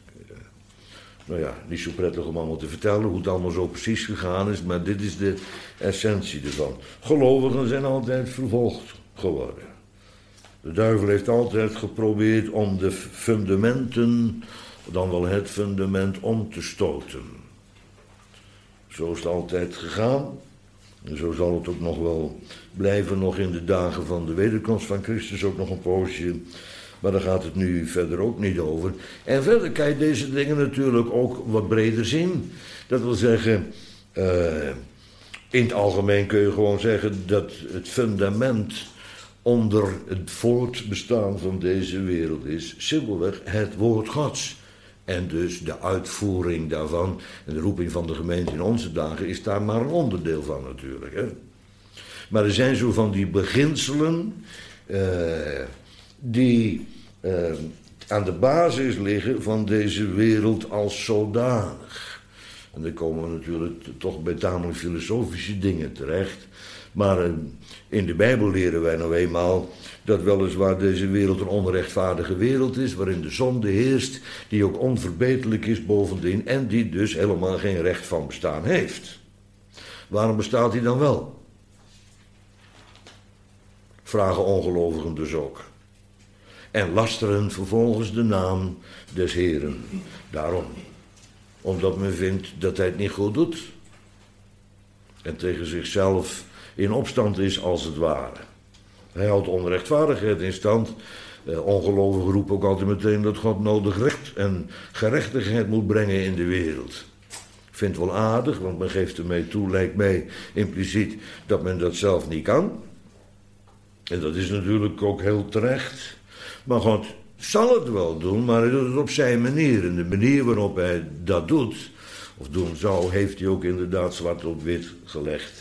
nou ja, niet zo prettig om allemaal te vertellen hoe het allemaal zo precies gegaan is, maar dit is de essentie ervan. Gelovigen zijn altijd vervolgd geworden. De duivel heeft altijd geprobeerd om de fundamenten, dan wel het fundament, om te stoten. Zo is het altijd gegaan. En zo zal het ook nog wel blijven, nog in de dagen van de wederkomst van Christus, ook nog een poosje. Maar daar gaat het nu verder ook niet over. En verder kan je deze dingen natuurlijk ook wat breder zien. Dat wil zeggen, uh, in het algemeen kun je gewoon zeggen dat het fundament onder het voortbestaan van deze wereld is simpelweg het woord Gods. En dus de uitvoering daarvan en de roeping van de gemeente in onze dagen is daar maar een onderdeel van natuurlijk. Hè? Maar er zijn zo van die beginselen uh, die uh, aan de basis liggen van deze wereld als zodanig. En dan komen we natuurlijk toch bij tamelijk filosofische dingen terecht. Maar uh, in de Bijbel leren wij nou eenmaal dat weliswaar deze wereld een onrechtvaardige wereld is, waarin de zonde heerst, die ook onverbeterlijk is bovendien en die dus helemaal geen recht van bestaan heeft. Waarom bestaat die dan wel? Vragen ongelovigen dus ook. En lasteren vervolgens de naam des Heeren. Daarom. Omdat men vindt dat hij het niet goed doet. En tegen zichzelf in opstand is als het ware. Hij houdt onrechtvaardigheid in stand. Eh, ongelovigen roepen ook altijd meteen dat God nodig recht en gerechtigheid moet brengen in de wereld. Ik vind het wel aardig, want men geeft ermee toe, lijkt mij impliciet, dat men dat zelf niet kan. En dat is natuurlijk ook heel terecht. Maar God zal het wel doen, maar hij doet het op zijn manier. En de manier waarop hij dat doet, of doen zou, heeft hij ook inderdaad zwart op wit gelegd.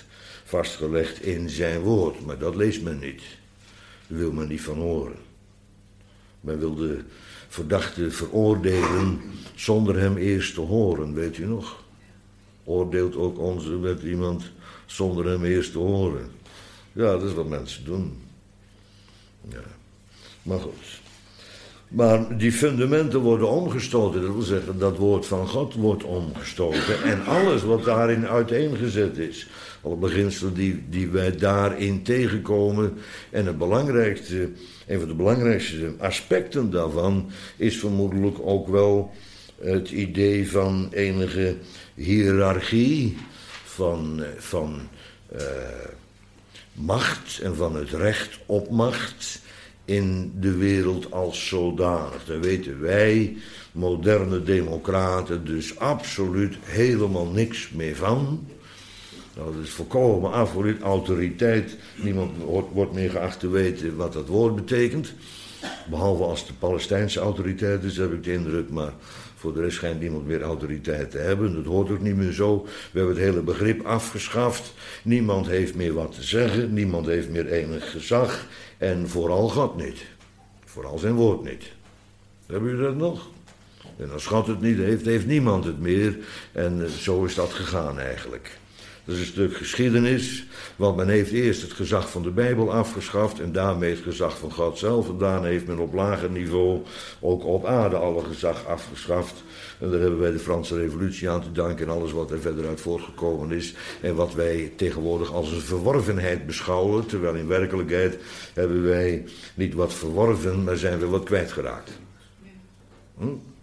vastgelegd in zijn woord. Maar dat leest men niet. Daar wil men niet van horen. Men wil de verdachte veroordelen zonder hem eerst te horen, weet u nog? Oordeelt ook onze met iemand zonder hem eerst te horen. Ja, dat is wat mensen doen. Ja, maar goed. Maar die fundamenten worden omgestoten. Dat wil zeggen, dat woord van God wordt omgestoten. En alles wat daarin uiteengezet is. Alle beginselen die, die wij daarin tegenkomen. En het belangrijkste, een van de belangrijkste aspecten daarvan is vermoedelijk ook wel het idee van enige hiërarchie. Van, van uh, macht en van het recht op macht in de wereld als zodanig. Daar weten wij, moderne democraten, dus absoluut helemaal niks meer van. Nou, dat is volkomen absoluut autoriteit. Niemand wordt meer geacht te weten wat dat woord betekent. Behalve als de Palestijnse autoriteit is, heb ik de indruk, maar voor de rest schijnt niemand meer autoriteit te hebben. Dat hoort ook niet meer zo. We hebben het hele begrip afgeschaft. Niemand heeft meer wat te zeggen. Niemand heeft meer enig gezag. En vooral God niet. Vooral zijn woord niet. Hebben jullie dat nog? En als God het niet heeft, heeft niemand het meer. En zo is dat gegaan eigenlijk. Dat is een stuk geschiedenis, want men heeft eerst het gezag van de Bijbel afgeschaft en daarmee het gezag van God zelf. En daarna heeft men op lager niveau ook op aarde alle gezag afgeschaft. En daar hebben wij de Franse Revolutie aan te danken en alles wat er verder uit voortgekomen is. En wat wij tegenwoordig als een verworvenheid beschouwen, terwijl in werkelijkheid hebben wij niet wat verworven, maar zijn we wat kwijtgeraakt. Hm?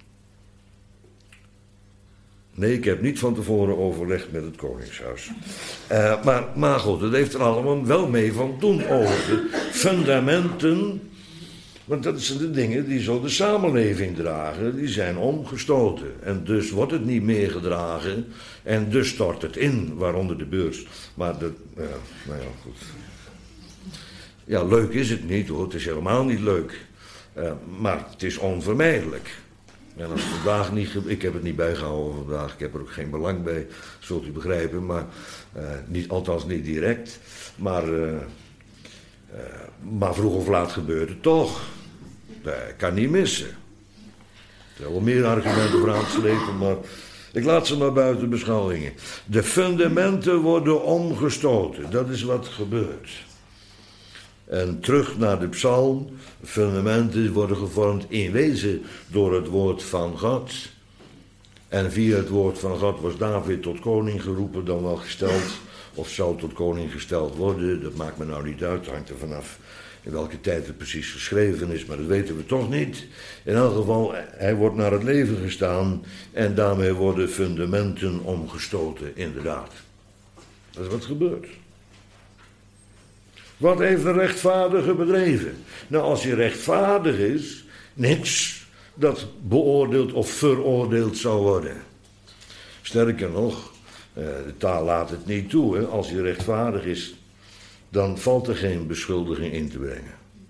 Nee, ik heb niet van tevoren overlegd met het Koningshuis. Uh, maar, maar goed, het heeft er allemaal wel mee van doen over de fundamenten. Want dat zijn de dingen die zo de samenleving dragen, die zijn omgestoten. En dus wordt het niet meer gedragen en dus stort het in, waaronder de beurs. Maar dat, ja, nou ja, goed. Ja, leuk is het niet hoor, het is helemaal niet leuk. Uh, maar het is onvermijdelijk. En als vandaag niet, ik heb het niet bijgehouden vandaag, ik heb er ook geen belang bij, zult u begrijpen, maar uh, niet, althans niet direct. Maar, uh, uh, maar vroeg of laat gebeurt het toch. Dat kan niet missen. Er zijn wel meer argumenten voor aan te slepen, maar ik laat ze maar buiten beschouwingen. De fundamenten worden omgestoten, dat is wat gebeurt. En terug naar de psalm, fundamenten worden gevormd in wezen door het woord van God. En via het woord van God was David tot koning geroepen, dan wel gesteld, of zou tot koning gesteld worden. Dat maakt me nou niet uit, hangt er vanaf in welke tijd het precies geschreven is, maar dat weten we toch niet. In elk geval, hij wordt naar het leven gestaan en daarmee worden fundamenten omgestoten, inderdaad. Dat is wat gebeurt. Wat heeft een rechtvaardige bedreven? Nou, als hij rechtvaardig is, niks dat beoordeeld of veroordeeld zou worden. Sterker nog, de taal laat het niet toe. Hè? Als hij rechtvaardig is, dan valt er geen beschuldiging in te brengen.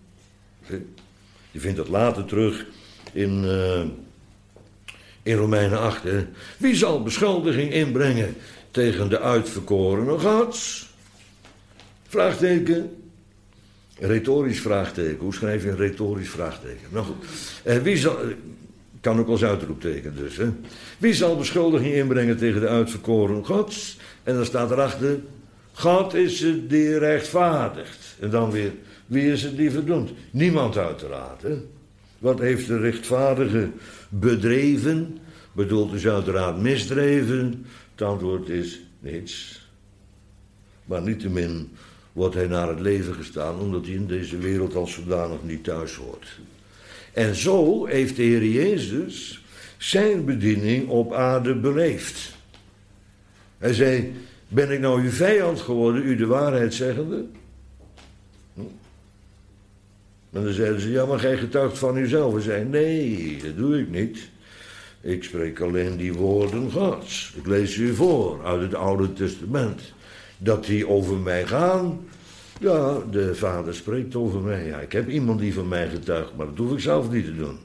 Je vindt dat later terug in, uh, in Romeinen acht. Hè? Wie zal beschuldiging inbrengen tegen de uitverkorene Gods? Vraagteken. Retorisch vraagteken. Hoe schrijf je een retorisch vraagteken? Nou goed. En wie zal... Kan ook als uitroepteken dus. Hè? Wie zal beschuldiging inbrengen tegen de uitverkoren Gods? En dan staat erachter... God is het die rechtvaardigt. En dan weer... Wie is het die verdoemt? Niemand uiteraard. Hè? Wat heeft de rechtvaardige bedreven? Bedoelt dus uiteraard misdreven? Het antwoord is niets. Maar niettemin wordt hij naar het leven gestaan, omdat hij in deze wereld als zodanig niet thuis hoort. En zo heeft de Heer Jezus zijn bediening op aarde beleefd. Hij zei, ben ik nou uw vijand geworden, u de waarheid zeggende? Hm? En dan zeiden ze, ja, maar gij getuigt van uzelf. Hij zei, nee, dat doe ik niet. Ik spreek alleen die woorden Gods. Ik lees u voor uit het Oude Testament. Dat die over mij gaan. Ja, de Vader spreekt over mij. Ja, ik heb iemand die van mij getuigt, maar dat hoef ik zelf niet te doen.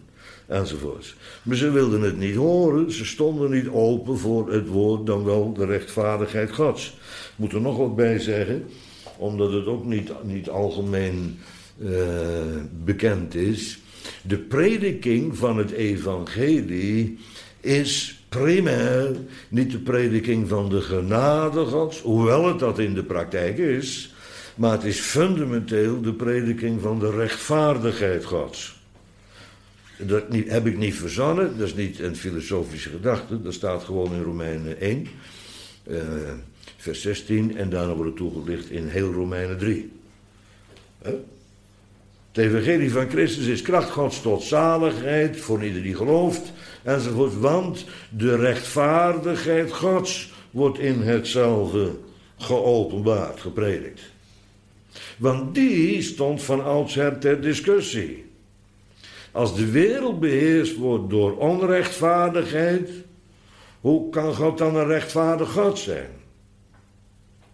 enzovoorts. Maar ze wilden het niet horen, ze stonden niet open voor het woord, dan wel de rechtvaardigheid Gods. Ik moet er nog wat bij zeggen, omdat het ook niet, niet algemeen uh, bekend is. De prediking van het evangelie is primair niet de prediking van de genade Gods, hoewel het dat in de praktijk is, maar het is fundamenteel de prediking van de rechtvaardigheid Gods. Dat niet, heb ik niet verzonnen, dat is niet een filosofische gedachte, dat staat gewoon in Romeinen één, uh, vers zestien, en daarna wordt het toegelicht in heel Romeinen drie. Huh? Het evangelie van Christus is kracht Gods tot zaligheid voor ieder die gelooft, enzovoort, want de rechtvaardigheid Gods wordt in hetzelfde geopenbaard, gepredikt. Want die stond van oudsher ter discussie. Als de wereld beheerst wordt door onrechtvaardigheid, hoe kan God dan een rechtvaardig God zijn? Hm?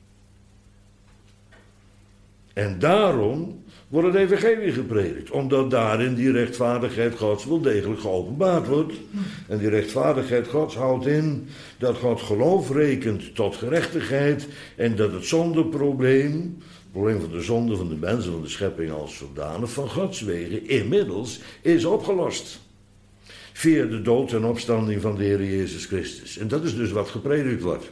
En daarom wordt het evangelie gepredikt, omdat daarin die rechtvaardigheid Gods wel degelijk geopenbaard wordt. En die rechtvaardigheid Gods houdt in dat God geloof rekent tot gerechtigheid en dat het zondeprobleem, het probleem van de zonde van de mensen, van de schepping als zodanig, van Gods wegen inmiddels is opgelost. Via de dood en opstanding van de Heer Jezus Christus. En dat is dus wat gepredikt wordt.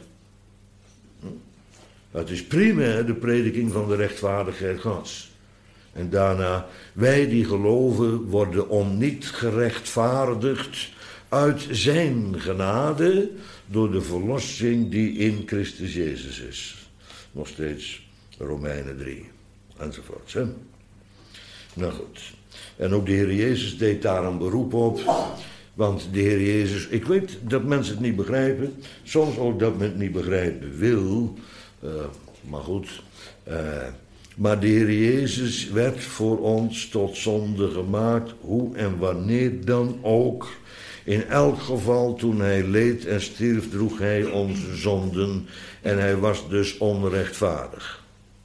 Het is primair de prediking van de rechtvaardigheid Gods. En daarna, wij die geloven worden om niet gerechtvaardigd uit zijn genade door de verlossing die in Christus Jezus is. Nog steeds Romeinen drie, enzovoorts. Hè? Nou goed. En ook de Heer Jezus deed daar een beroep op. Want de Heer Jezus, ik weet dat mensen het niet begrijpen. Soms ook dat men het niet begrijpen wil. Uh, maar goed. Uh, maar de Heer Jezus werd voor ons tot zonde gemaakt. Hoe en wanneer dan ook. In elk geval toen hij leed en stierf droeg hij onze zonden. En hij was dus onrechtvaardig.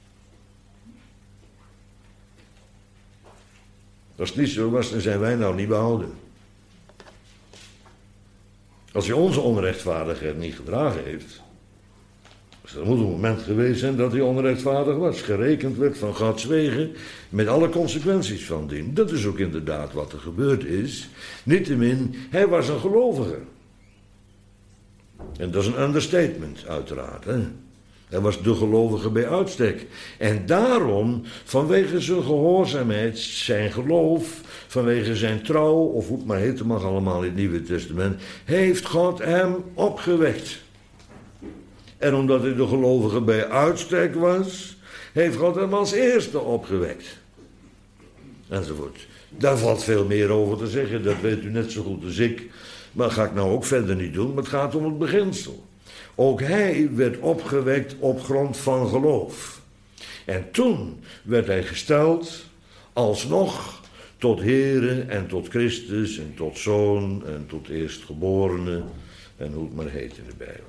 Als het niet zo was, dan zijn wij nou niet behouden. Als hij onze onrechtvaardigheid niet gedragen heeft, dus er moet een moment geweest zijn dat hij onrechtvaardig was, gerekend werd van Gods wegen, met alle consequenties van dien. Dat is ook inderdaad wat er gebeurd is. Niettemin, hij was een gelovige. En dat is een understatement, uiteraard. Hè? Hij was de gelovige bij uitstek. En daarom, vanwege zijn gehoorzaamheid, zijn geloof, vanwege zijn trouw, of hoe het maar heten mag allemaal in het Nieuwe Testament, heeft God hem opgewekt. En omdat hij de gelovige bij uitstek was, heeft God hem als eerste opgewekt. Enzovoort. Daar valt veel meer over te zeggen, dat weet u net zo goed als ik. Maar dat ga ik nou ook verder niet doen, maar het gaat om het beginsel. Ook hij werd opgewekt op grond van geloof. En toen werd hij gesteld alsnog tot Here en tot Christus en tot Zoon en tot Eerstgeborene en hoe het maar heet in de Bijbel.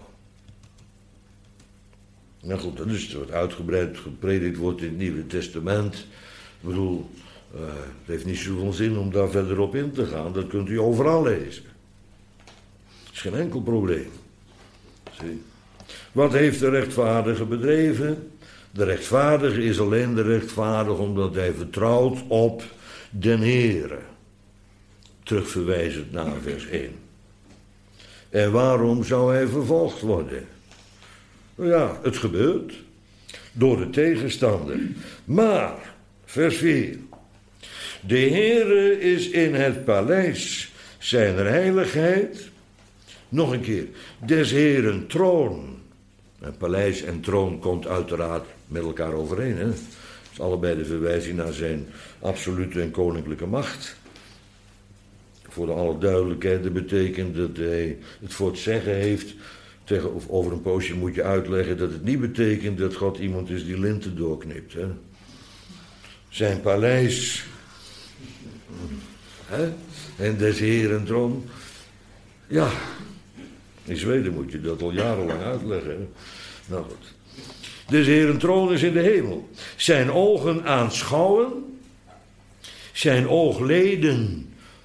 Nou goed, dat is wat uitgebreid gepredikt wordt in het Nieuwe Testament. Ik bedoel, uh, het heeft niet zoveel zin om daar verder op in te gaan. Dat kunt u overal lezen. Dat is geen enkel probleem. Zie. Wat heeft de rechtvaardige bedreven? De rechtvaardige is alleen de rechtvaardige omdat hij vertrouwt op den Heere. Terugverwijzend naar vers één. En waarom zou hij vervolgd worden? Ja, het gebeurt. Door de tegenstander. Maar, vers vier. De Heere is in het paleis zijner heiligheid. Nog een keer. Des Heeren troon. En paleis en troon komt uiteraard met elkaar overeen. Hè? Het is allebei de verwijzing naar zijn absolute en koninklijke macht. Voor de alle duidelijkheid, dat betekent dat hij het voor het zeggen heeft. Tegen, of over een poosje moet je uitleggen dat het niet betekent dat God iemand is die linten doorknipt. Hè? Zijn paleis. Hè? En des Heeren troon. Ja. In Zweden moet je dat al jarenlang uitleggen. Hè? Nou goed. Des Heeren troon is in de hemel. Zijn ogen aanschouwen. Zijn oogleden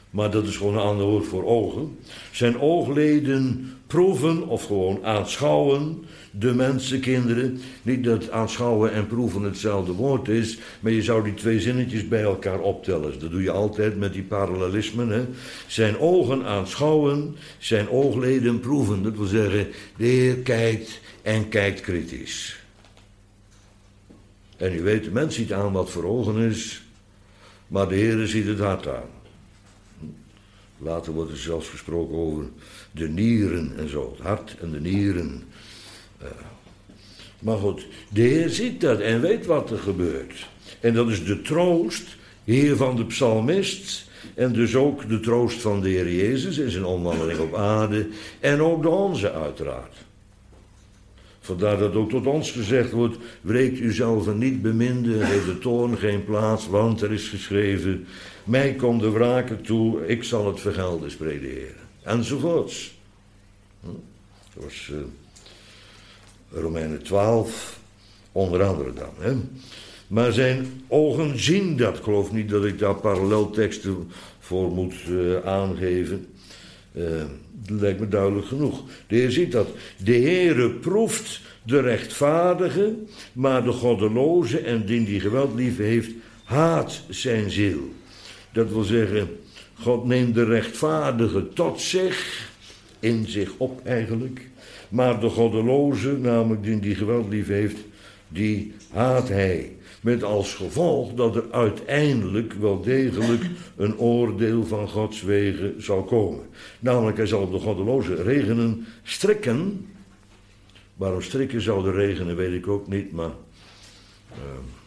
maar dat is gewoon een ander woord voor ogen. Zijn oogleden proeven of gewoon aanschouwen de mensenkinderen. Niet dat aanschouwen en proeven hetzelfde woord is, maar je zou die twee zinnetjes bij elkaar optellen. Dat doe je altijd met die parallelismen. Hè? Zijn ogen aanschouwen, zijn oogleden proeven. Dat wil zeggen, de Heer kijkt en kijkt kritisch. En u weet, de mens ziet aan wat voor ogen is, maar de Heer ziet het hart aan. Later wordt er zelfs gesproken over de nieren en zo, het hart en de nieren. Uh, maar goed, de Heer ziet dat en weet wat er gebeurt. En dat is de troost hier van de psalmist en dus ook de troost van de Heer Jezus in zijn omwandeling op aarde en ook de onze uiteraard. Vandaar dat ook tot ons gezegd wordt, wreekt u zelf niet beminde, heeft de toorn geen plaats, want er is geschreven, mij komt de wraken toe, ik zal het vergelden, spreekt de Heer. Enzovoorts. Hm? Dat was uh, Romeinen twaalf, onder andere dan. Hè? Maar zijn ogen zien dat. Ik geloof niet dat ik daar parallelteksten voor moet uh, aangeven. Uh, dat lijkt me duidelijk genoeg. De Heer ziet dat. De Heere proeft de rechtvaardige, maar de goddeloze en dien die geweld lief heeft, haat zijn ziel. Dat wil zeggen, God neemt de rechtvaardige tot zich, in zich op eigenlijk, maar de goddeloze, namelijk dien die geweld lief heeft, die haat hij. Met als gevolg dat er uiteindelijk wel degelijk een oordeel van Gods wegen zal komen. Namelijk, hij zal op de goddeloze regenen strikken. Waarom strikken zouden regenen, weet ik ook niet, maar... Uh,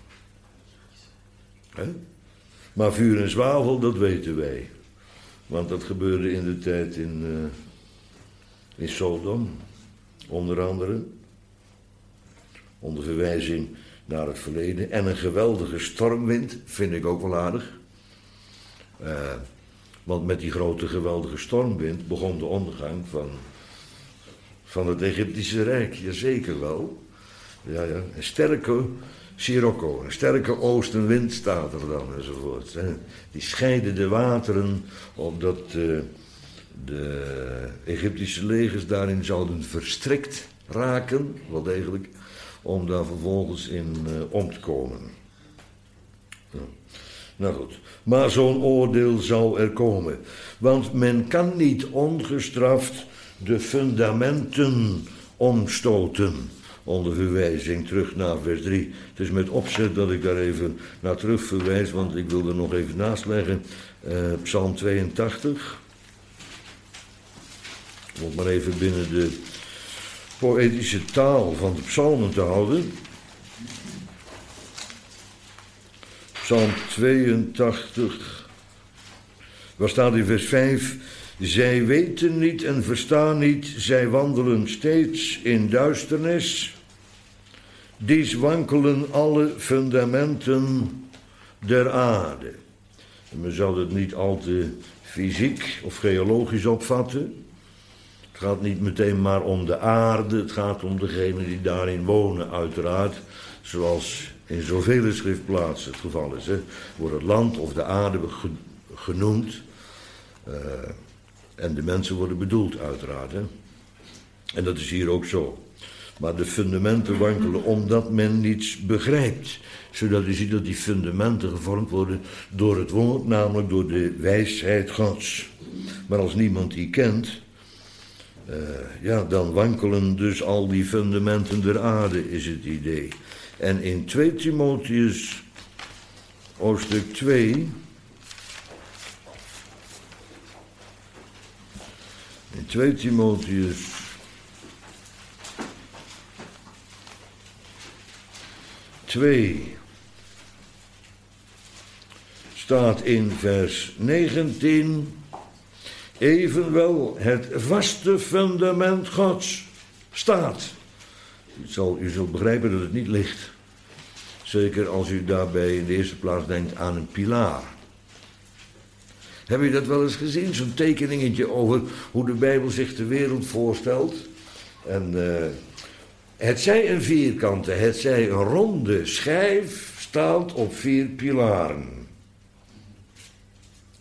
hè? Maar vuur en zwavel, dat weten wij. Want dat gebeurde in de tijd in, uh, in Sodom, onder andere. Onder verwijzing naar het verleden. En een geweldige stormwind, vind ik ook wel aardig. Uh, want met die grote geweldige stormwind begon de ondergang van, van het Egyptische Rijk. Jazeker wel. Ja, ja. Een sterke Sirocco, een sterke oostenwind staat er dan enzovoort. Hè. Die scheiden de wateren opdat uh, de Egyptische legers daarin zouden verstrikt raken, wel degelijk, om daar vervolgens in uh, om te komen. Ja. Nou goed, maar zo'n oordeel zal er komen. Want men kan niet ongestraft de fundamenten omstoten. Onder verwijzing terug naar vers drie. Het is met opzet dat ik daar even naar terug verwijs, want ik wil er nog even naast leggen. Uh, Psalm tweeëntachtig. Om maar even binnen de poëtische taal van de psalmen te houden. Psalm tweeëntachtig. Waar staat in vers vijf? Zij weten niet en verstaan niet, zij wandelen steeds in duisternis. Dies wankelen alle fundamenten der aarde. En men zal het niet al te fysiek of geologisch opvatten. Het gaat niet meteen maar om de aarde, het gaat om degenen die daarin wonen, uiteraard. Zoals in zoveel schriftplaatsen het geval is. Hè. Wordt het land of de aarde genoemd. Uh, en de mensen worden bedoeld, uiteraard. Hè. En dat is hier ook zo. Maar de fundamenten wankelen omdat men niets begrijpt. Zodat u ziet dat die fundamenten gevormd worden door het woord, namelijk door de wijsheid Gods. Maar als niemand die kent, uh, ja, dan wankelen dus al die fundamenten der aarde, is het idee. En in twee Timotheus, hoofdstuk twee... In twee Timotheus twee staat in vers negentien, evenwel het vaste fundament Gods staat. U, zal, u zult begrijpen dat het niet ligt. Zeker als u daarbij in de eerste plaats denkt aan een pilaar. Heb je dat wel eens gezien? Zo'n tekeningetje over hoe de Bijbel zich de wereld voorstelt. En uh, het zij een vierkante, het zij een ronde schijf staand op vier pilaren. Ik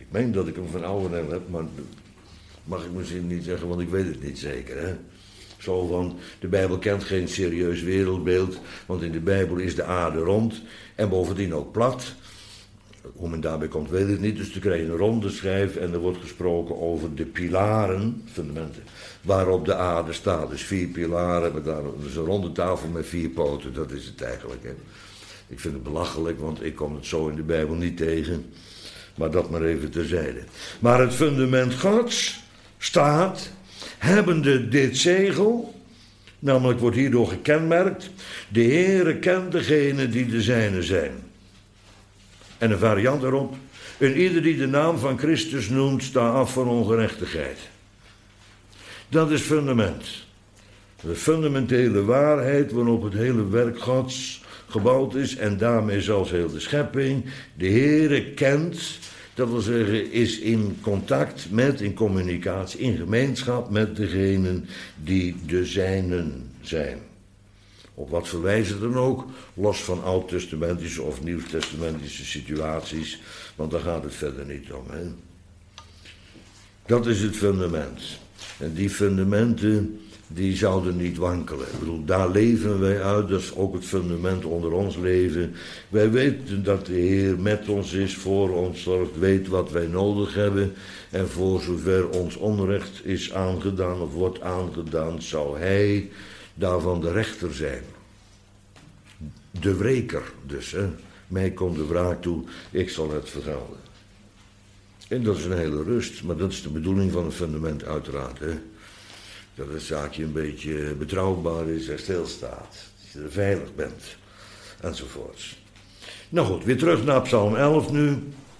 meen dat ik hem van Ouweneel heb, maar mag ik misschien niet zeggen, want ik weet het niet zeker. Hè? Zo van, de Bijbel kent geen serieus wereldbeeld, want in de Bijbel is de aarde rond en bovendien ook plat. Hoe men daarbij komt, weet ik niet. Dus dan krijg je een ronde schijf en er wordt gesproken over de pilaren, fundamenten, waarop de aarde staat. Dus vier pilaren, met daar, dus een ronde tafel met vier poten, dat is het eigenlijk. Hè. Ik vind het belachelijk, want ik kom het zo in de Bijbel niet tegen. Maar dat maar even terzijde. Maar het fundament Gods staat, hebbende dit zegel, namelijk wordt hierdoor gekenmerkt, de Heere kent degene die de zijne zijn. En een variant daarop, en ieder die de naam van Christus noemt, staat af van ongerechtigheid. Dat is fundament. De fundamentele waarheid waarop het hele werk Gods gebouwd is en daarmee zelfs heel de schepping. De Heere kent, dat wil zeggen, is in contact met, in communicatie, in gemeenschap met degenen die de zijnen zijn. Op wat voor wijze dan ook, los van oud-testamentische of nieuw-testamentische situaties, want daar gaat het verder niet om. Hè? Dat is het fundament. En die fundamenten, die zouden niet wankelen. Ik bedoel, daar leven wij uit, dat is ook het fundament onder ons leven. Wij weten dat de Heer met ons is, voor ons zorgt, weet wat wij nodig hebben. En voor zover ons onrecht is aangedaan of wordt aangedaan, zou Hij daarvan de rechter zijn. De wreker dus, hè. Mij komt de wraak toe, ik zal het vergelden. En dat is een hele rust, maar dat is de bedoeling van het fundament uiteraard, hè. Dat het zaakje een beetje betrouwbaar is en stilstaat. Dat je er veilig bent, enzovoorts. Nou goed, weer terug naar Psalm elf nu.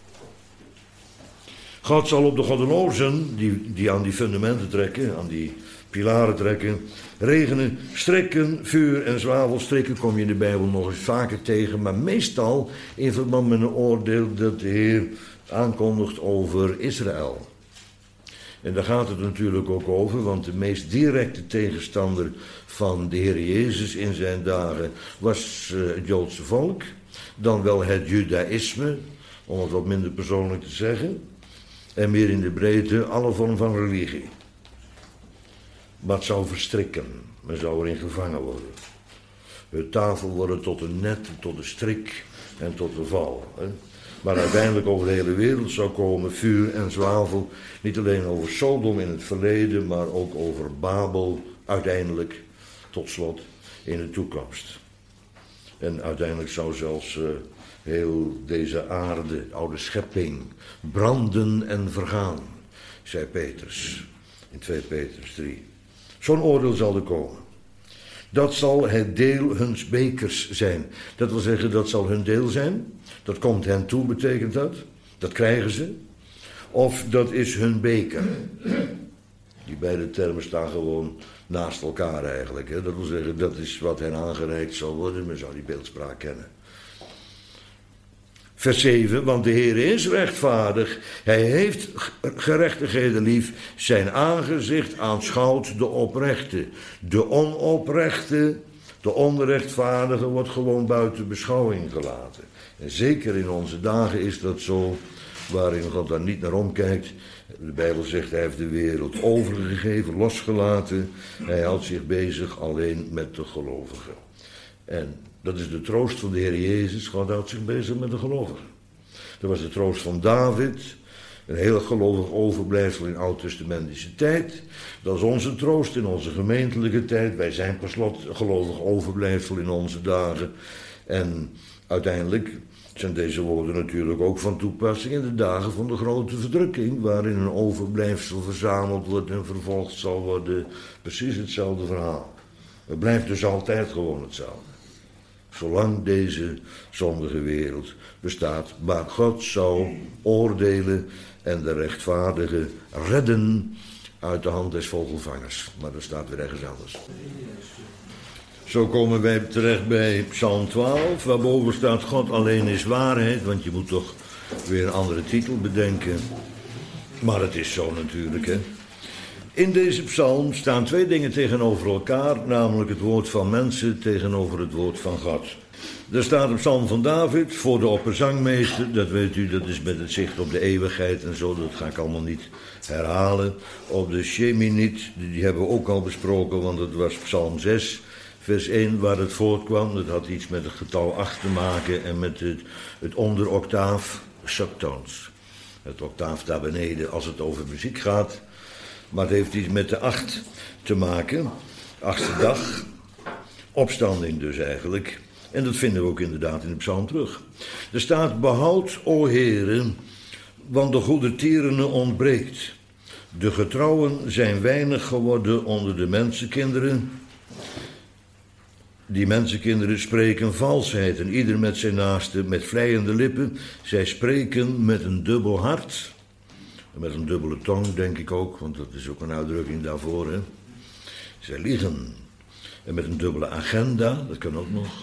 God zal op de goddelozen, die, die aan die fundamenten trekken, aan die pilaren trekken, regenen, strikken, vuur en zwavelstrikken kom je in de Bijbel nog eens vaker tegen, maar meestal in verband met een oordeel dat de Heer aankondigt over Israël. En daar gaat het natuurlijk ook over, want de meest directe tegenstander van de Heer Jezus in zijn dagen was uh, het Joodse volk, dan wel het Judaïsme, om het wat minder persoonlijk te zeggen, en meer in de breedte alle vorm van religie. Maar het zou verstrikken, men zou erin gevangen worden. De tafel worden tot een net, tot een strik en tot een val. Hè? Maar uiteindelijk over de hele wereld zou komen vuur en zwavel. Niet alleen over Sodom in het verleden, maar ook over Babel uiteindelijk, tot slot, in de toekomst. En uiteindelijk zou zelfs uh, heel deze aarde, de oude schepping, branden en vergaan, zei Petrus in twee Petrus drie. Zo'n oordeel zal er komen. Dat zal het deel huns bekers zijn. Dat wil zeggen, dat zal hun deel zijn. Dat komt hen toe, betekent dat. Dat krijgen ze. Of dat is hun beker. Die beide termen staan gewoon naast elkaar eigenlijk. Hè. Dat wil zeggen, dat is wat hen aangereikt zal worden. Men zou die beeldspraak kennen. Vers zeven, want de Heer is rechtvaardig. Hij heeft gerechtigheden lief. Zijn aangezicht aanschouwt de oprechte. De onoprechte, de onrechtvaardige wordt gewoon buiten beschouwing gelaten. En zeker in onze dagen is dat zo, waarin God daar niet naar omkijkt. De Bijbel zegt, hij heeft de wereld overgegeven, losgelaten. Hij houdt zich bezig alleen met de gelovigen. En dat is de troost van de Heer Jezus. God houdt zich bezig met de gelovigen. Dat was de troost van David. Een heel gelovig overblijfsel in oud-testamentische tijd. Dat is onze troost in onze gemeentelijke tijd. Wij zijn per slot gelovig overblijfsel in onze dagen. En uiteindelijk zijn deze woorden natuurlijk ook van toepassing in de dagen van de grote verdrukking, waarin een overblijfsel verzameld wordt en vervolgd zal worden. Precies hetzelfde verhaal. Het blijft dus altijd gewoon hetzelfde. Zolang deze zondige wereld bestaat. Maar God zou oordelen en de rechtvaardige redden uit de hand des vogelvangers. Maar dat staat weer ergens anders. Zo komen wij terecht bij Psalm twaalf, waarboven staat God alleen is waarheid. Want je moet toch weer een andere titel bedenken. Maar het is zo natuurlijk, hè. In deze psalm staan twee dingen tegenover elkaar, namelijk het woord van mensen tegenover het woord van God. Er staat een psalm van David voor de opperzangmeester. Dat weet u, dat is met het zicht op de eeuwigheid en zo. Dat ga ik allemaal niet herhalen. Op de Sheminiet, die hebben we ook al besproken, want het was psalm zes, vers één, waar het voortkwam. Dat had iets met het getal acht te maken en met het, het onderoctaaf, subtones. Het octaaf daar beneden als het over muziek gaat. Maar het heeft iets met de acht te maken. Achtste dag. Opstanding dus eigenlijk. En dat vinden we ook inderdaad in de psalm terug. Er staat: behoud, o Heere, want de goede tierene ontbreekt. De getrouwen zijn weinig geworden onder de mensenkinderen. Die mensenkinderen spreken valsheid en ieder met zijn naaste met vleiende lippen. Zij spreken met een dubbel hart. Met een dubbele tong, denk ik ook, want dat is ook een uitdrukking daarvoor. Hè? Zij liegen. En met een dubbele agenda, dat kan ook nog.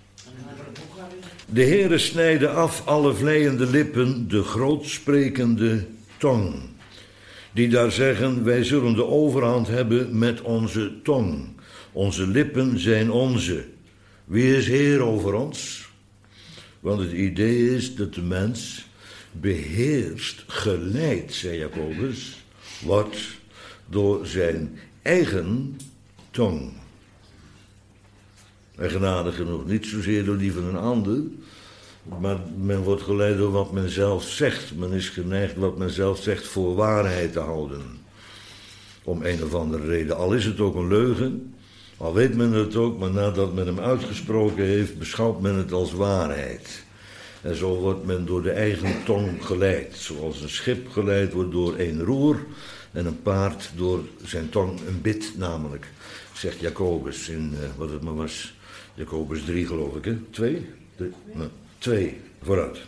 De Heere snijden af alle vleiende lippen, de grootsprekende tong. Die daar zeggen, wij zullen de overhand hebben met onze tong. Onze lippen zijn onze. Wie is Heer over ons? Want het idee is dat de mens beheerst, geleid, zei Jacobus, wordt door zijn eigen tong. En genade genoeg, niet zozeer door die van een ander, maar men wordt geleid door wat men zelf zegt. Men is geneigd wat men zelf zegt voor waarheid te houden. Om een of andere reden, al is het ook een leugen, al weet men het ook, maar nadat men hem uitgesproken heeft, beschouwt men het als waarheid. En zo wordt men door de eigen tong geleid, zoals een schip geleid wordt door één roer en een paard door zijn tong een bit namelijk, zegt Jacobus in, uh, wat het maar was, Jacobus drie geloof ik, hè? Twee? Drie? Nee, twee, vooruit.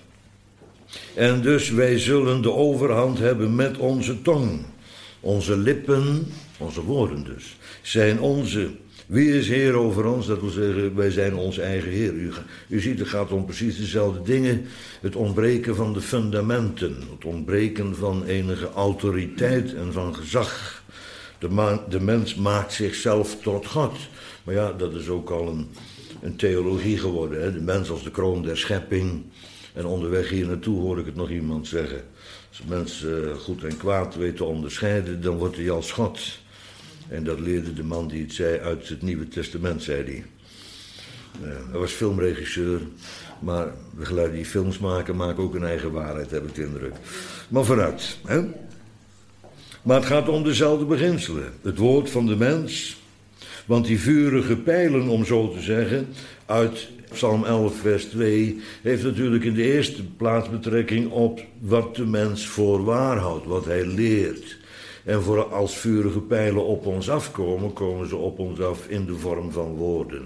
En dus wij zullen de overhand hebben met onze tong. Onze lippen, onze woorden dus, zijn onze. Wie is Heer over ons? Dat wil zeggen, wij zijn onze eigen Heer. U, u ziet, het gaat om precies dezelfde dingen. Het ontbreken van de fundamenten. Het ontbreken van enige autoriteit en van gezag. De, ma- de mens maakt zichzelf tot God. Maar ja, dat is ook al een, een theologie geworden. Hè? De mens als de kroon der schepping. En onderweg hier naartoe hoor ik het nog iemand zeggen. Als een mens uh, goed en kwaad weet te onderscheiden, dan wordt hij als God. En dat leerde de man die het zei uit het Nieuwe Testament, zei hij. Uh, hij was filmregisseur, maar de geluiden die films maken, maken ook een eigen waarheid, heb ik de indruk. Maar vooruit, hè? Maar het gaat om dezelfde beginselen. Het woord van de mens, want die vurige pijlen, om zo te zeggen, uit Psalm elf, vers twee, heeft natuurlijk in de eerste plaats betrekking op wat de mens voor waar houdt, wat hij leert. En voor als vurige pijlen op ons afkomen, komen ze op ons af in de vorm van woorden.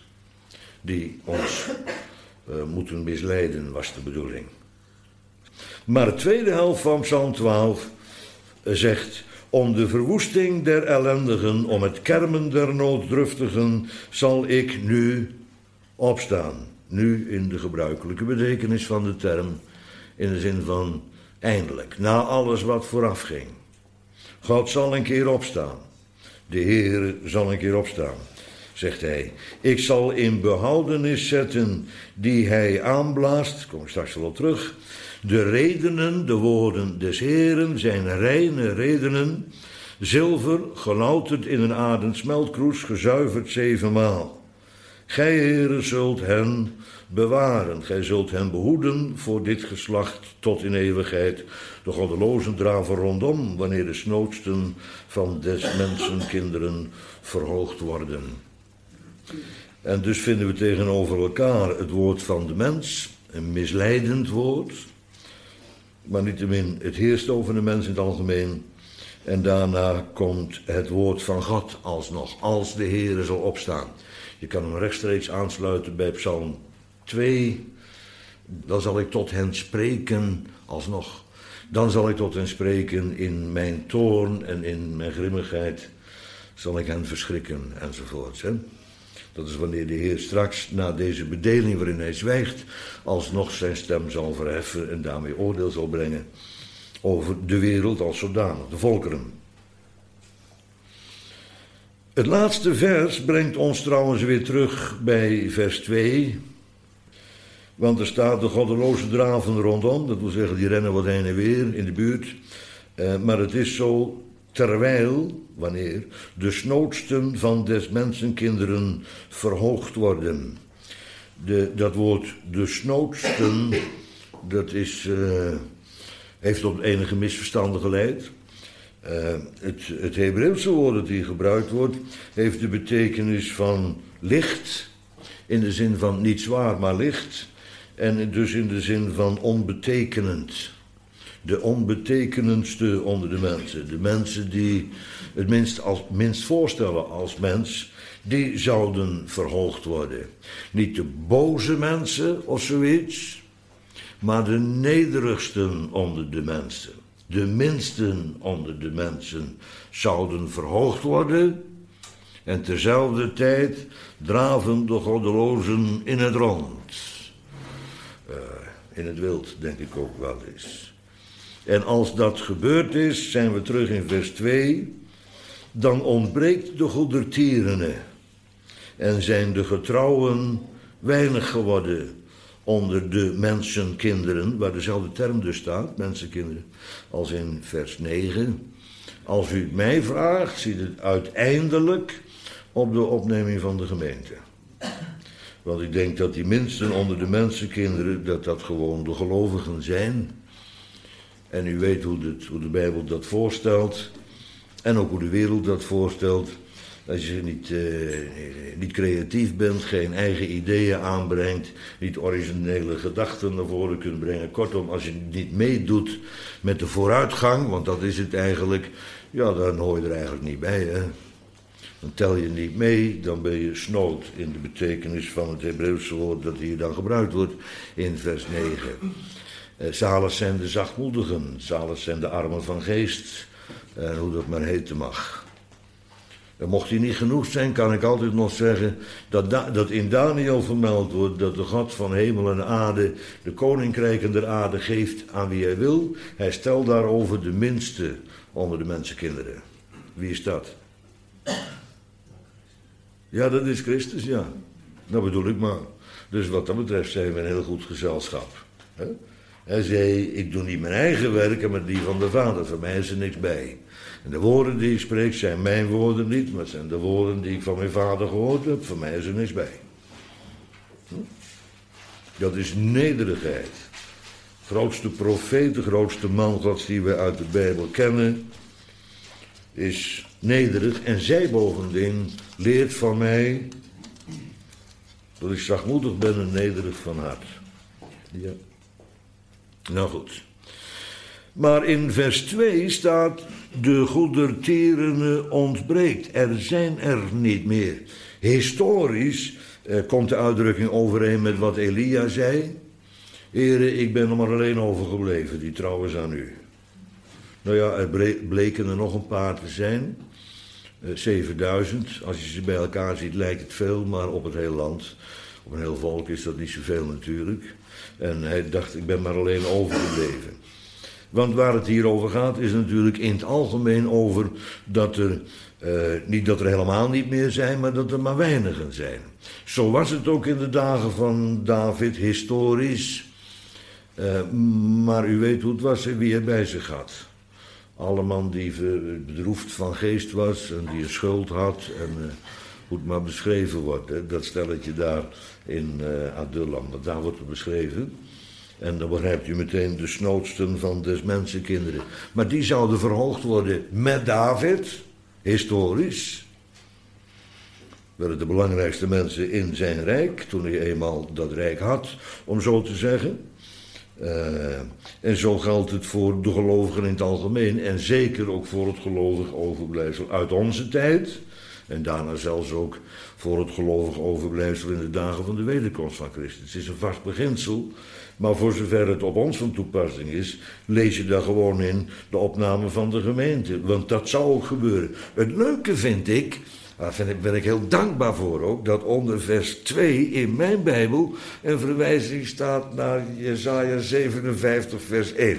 Die ons uh, moeten misleiden, was de bedoeling. Maar de tweede helft van Psalm twaalf uh, zegt: om de verwoesting der ellendigen, om het kermen der nooddruftigen, zal ik nu opstaan. Nu in de gebruikelijke betekenis van de term, in de zin van eindelijk, na alles wat vooraf ging. God zal een keer opstaan. De Heer zal een keer opstaan, zegt hij. Ik zal in behoudenis zetten die hij aanblaast, kom ik straks wel op terug. De redenen, de woorden des Heeren zijn reine redenen. Zilver, gelouterd in een aardend smeltkroes, gezuiverd zevenmaal. Gij, Heere, zult hen bewaren. Gij zult hen behoeden voor dit geslacht tot in eeuwigheid. De goddelozen draven rondom, wanneer de snoodsten van des mensen kinderen verhoogd worden. En dus vinden we tegenover elkaar het woord van de mens, een misleidend woord, maar niettemin het heerst over de mens in het algemeen. En daarna komt het woord van God alsnog, als de Heere zal opstaan. Je kan hem rechtstreeks aansluiten bij Psalm twee. Dan zal ik tot hen spreken alsnog. Dan zal ik tot hen spreken in mijn toorn en in mijn grimmigheid. Zal ik hen verschrikken enzovoorts. Hè? Dat is wanneer de Heer straks na deze bedeling waarin hij zwijgt, alsnog zijn stem zal verheffen en daarmee oordeel zal brengen over de wereld als zodanig, de volkeren. Het laatste vers brengt ons trouwens weer terug bij vers twee. Want er staat de goddeloze draven rondom. Dat wil zeggen, die rennen wat heen en weer in de buurt. Uh, maar het is zo, terwijl, wanneer, de snoodsten van des mensenkinderen verhoogd worden. De, dat woord de snoodsten, dat is, uh, heeft tot enige misverstanden geleid. Uh, het, het Hebreeuwse woord dat hier gebruikt wordt, heeft de betekenis van licht, in de zin van niet zwaar, maar licht, en dus in de zin van onbetekenend. De onbetekenendste onder de mensen, de mensen die het minst, als, minst voorstellen als mens, die zouden verhoogd worden. Niet de boze mensen of zoiets, maar de nederigsten onder de mensen. De minsten onder de mensen zouden verhoogd worden. En terzelfde tijd draven de goddelozen in het rond. Uh, in het wild, denk ik ook wel eens. En als dat gebeurd is, zijn we terug in vers twee... dan ontbreekt de goedertierene en zijn de getrouwen weinig geworden onder de mensenkinderen, waar dezelfde term dus staat, mensenkinderen, als in vers negen. Als u het mij vraagt, ziet het uiteindelijk op de opneming van de gemeente. Want ik denk dat die minsten onder de mensenkinderen, dat dat gewoon de gelovigen zijn. En u weet hoe de, hoe de Bijbel dat voorstelt. En ook hoe de wereld dat voorstelt. Als je niet, uh, niet creatief bent, geen eigen ideeën aanbrengt, niet originele gedachten naar voren kunt brengen. Kortom, als je niet meedoet met de vooruitgang, want dat is het eigenlijk, ja, dan hoor je er eigenlijk niet bij, hè. Dan tel je niet mee, dan ben je snood in de betekenis van het Hebreeuwse woord dat hier dan gebruikt wordt in vers negen. Uh, zalig zijn de zachtmoedigen, zalig zijn de armen van geest, en uh, hoe dat maar heten mag. En mocht die niet genoeg zijn, kan ik altijd nog zeggen dat, da- dat in Daniel vermeld wordt dat de God van hemel en aarde de koninkrijken der aarde geeft aan wie hij wil. Hij stelt daarover de minste onder de mensenkinderen. Wie is dat? Ja, dat is Christus, ja. Dat bedoel ik maar. Dus wat dat betreft zijn we een heel goed gezelschap. He? Hij zei, ik doe niet mijn eigen werken, maar die van de Vader. Voor mij is er niks bij. En de woorden die ik spreek zijn mijn woorden niet, maar het zijn de woorden die ik van mijn Vader gehoord heb. Voor mij is er niks bij. Hm? Dat is nederigheid. Grootste profeet, de grootste man Gods die we uit de Bijbel kennen, is nederig. En zij bovendien leert van mij dat ik zachtmoedig ben en nederig van hart. Ja. Nou goed. Maar in vers twee staat, de goedertierene ontbreekt. Er zijn er niet meer. Historisch eh, komt de uitdrukking overeen met wat Elia zei. Heren, ik ben er maar alleen overgebleven, die trouwens aan u. Nou ja, er bleken er nog een paar te zijn. Eh, zevenduizend. Als je ze bij elkaar ziet lijkt het veel, maar op het hele land, op een heel volk is dat niet zoveel natuurlijk. En hij dacht, ik ben maar alleen overgebleven. Want waar het hier over gaat is natuurlijk in het algemeen over dat er, uh, niet dat er helemaal niet meer zijn, maar dat er maar weinigen zijn. Zo was het ook in de dagen van David, historisch. Uh, maar u weet hoe het was en wie hij bij zich had. Alle man die bedroefd van geest was en die een schuld had en uh, hoe het maar beschreven wordt. Hè, dat stelletje daar in uh, Adullam, want daar wordt het beschreven. En dan begrijpt u meteen de snoodsten van des mensenkinderen. Maar die zouden verhoogd worden met David, historisch. Werden de belangrijkste mensen in zijn rijk, toen hij eenmaal dat rijk had, om zo te zeggen. Uh, en zo geldt het voor de gelovigen in het algemeen. En zeker ook voor het gelovig overblijfsel uit onze tijd. En daarna zelfs ook voor het gelovig overblijfsel in de dagen van de wederkomst van Christus. Het is een vast beginsel. Maar voor zover het op ons van toepassing is, lees je daar gewoon in de opname van de gemeente. Want dat zou ook gebeuren. Het leuke vind ik, daar ben ik heel dankbaar voor ook, dat onder vers twee in mijn Bijbel een verwijzing staat naar Jesaja zevenenvijftig vers één.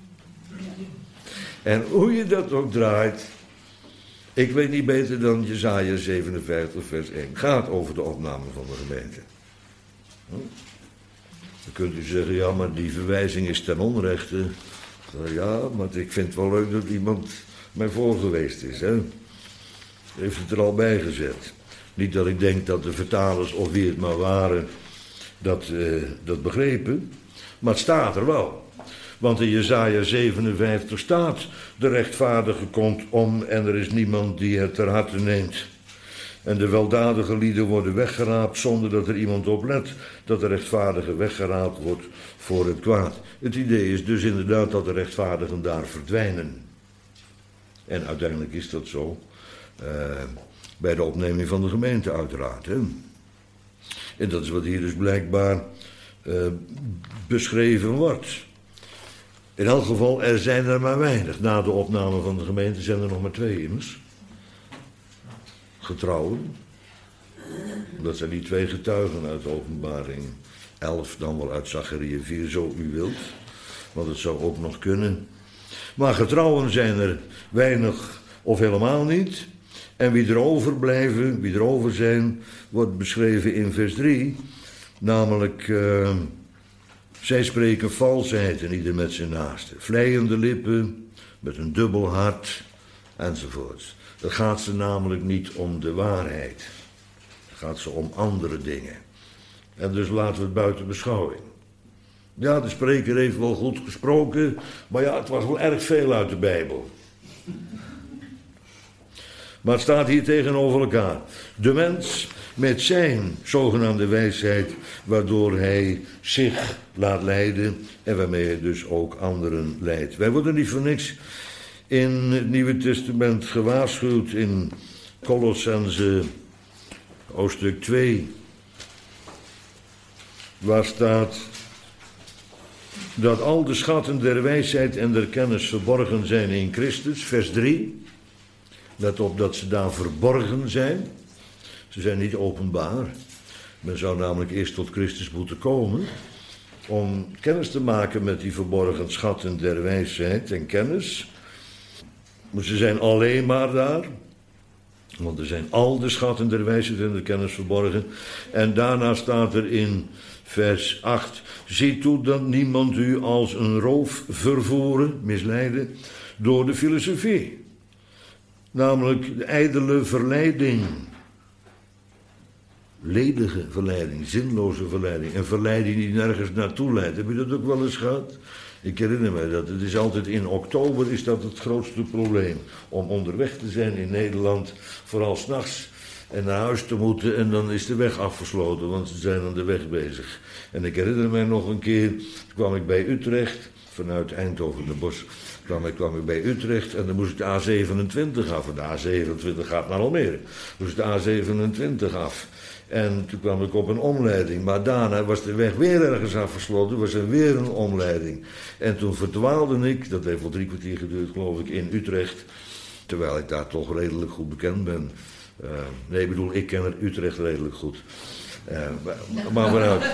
En hoe je dat ook draait, ik weet niet beter dan Jesaja zevenenvijftig vers één. Gaat over de opname van de gemeente. Hm? Dan kunt u zeggen, ja, maar die verwijzing is ten onrechte. Ja, maar ik vind het wel leuk dat iemand mij voor geweest is. Hè? Heeft het er al bij gezet. Niet dat ik denk dat de vertalers, of wie het maar waren, dat, uh, dat begrepen. Maar het staat er wel. Want in Jesaja zevenenvijftig staat, de rechtvaardige komt om en er is niemand die het ter harte neemt. En de weldadige lieden worden weggeraapt zonder dat er iemand op let dat de rechtvaardige weggeraapt wordt voor het kwaad. Het idee is dus inderdaad dat de rechtvaardigen daar verdwijnen. En uiteindelijk is dat zo. Uh, bij de opneming van de gemeente uiteraard. Hè? En dat is wat hier dus blijkbaar uh, beschreven wordt. In elk geval, er zijn er maar weinig. Na de opname van de gemeente zijn er nog maar twee immers. Getrouwen. Dat zijn die twee getuigen uit Openbaring elf, dan wel uit Zachariah vier, zo u wilt. Want het zou ook nog kunnen. Maar getrouwen zijn er weinig of helemaal niet. En wie er overblijven, wie er over zijn, wordt beschreven in vers drie. Namelijk, uh, zij spreken valsheid en ieder met zijn naaste. Vleiende lippen, met een dubbel hart, enzovoorts. Dan gaat ze namelijk niet om de waarheid. Dan gaat ze om andere dingen. En dus laten we het buiten beschouwing. Ja, de spreker heeft wel goed gesproken, maar ja, het was wel erg veel uit de Bijbel. Maar het staat hier tegenover elkaar. De mens met zijn zogenaamde wijsheid, waardoor hij zich laat leiden en waarmee hij dus ook anderen leidt. Wij worden niet voor niks in het Nieuwe Testament gewaarschuwd in Kolossenzen hoofdstuk twee. Waar staat dat al de schatten der wijsheid en der kennis verborgen zijn in Christus, vers drie. Let op dat ze daar verborgen zijn. Ze zijn niet openbaar. Men zou namelijk eerst tot Christus moeten komen om kennis te maken met die verborgen schatten der wijsheid en kennis. Maar ze zijn alleen maar daar. Want er zijn al de schatten der wijsheid en der kennis verborgen. En daarna staat er in vers acht. Zie toe dat niemand u als een roof vervoeren, misleiden, door de filosofie. Namelijk de ijdele verleiding. Ledige verleiding, zinloze verleiding. Een verleiding die nergens naartoe leidt. Heb je dat ook wel eens gehad? Ik herinner me dat. Het is altijd in oktober is dat het grootste probleem. Om onderweg te zijn in Nederland, vooral 's nachts, en naar huis te moeten. En dan is de weg afgesloten, want ze zijn aan de weg bezig. En ik herinner me nog een keer, toen kwam ik bij Utrecht, vanuit Eindhoven de Bosch. kwam ik, kwam ik bij Utrecht en dan moest ik de A zevenentwintig af. En de A zevenentwintig gaat naar Almere. Moest ik de A zevenentwintig af. En toen kwam ik op een omleiding. Maar daarna was de weg weer ergens afgesloten. Was er weer een omleiding. En toen verdwaalde ik, dat heeft wel drie kwartier geduurd geloof ik, in Utrecht. Terwijl ik daar toch redelijk goed bekend ben. Uh, nee, ik bedoel, ik ken Utrecht redelijk goed. Uh, maar, maar vanuit...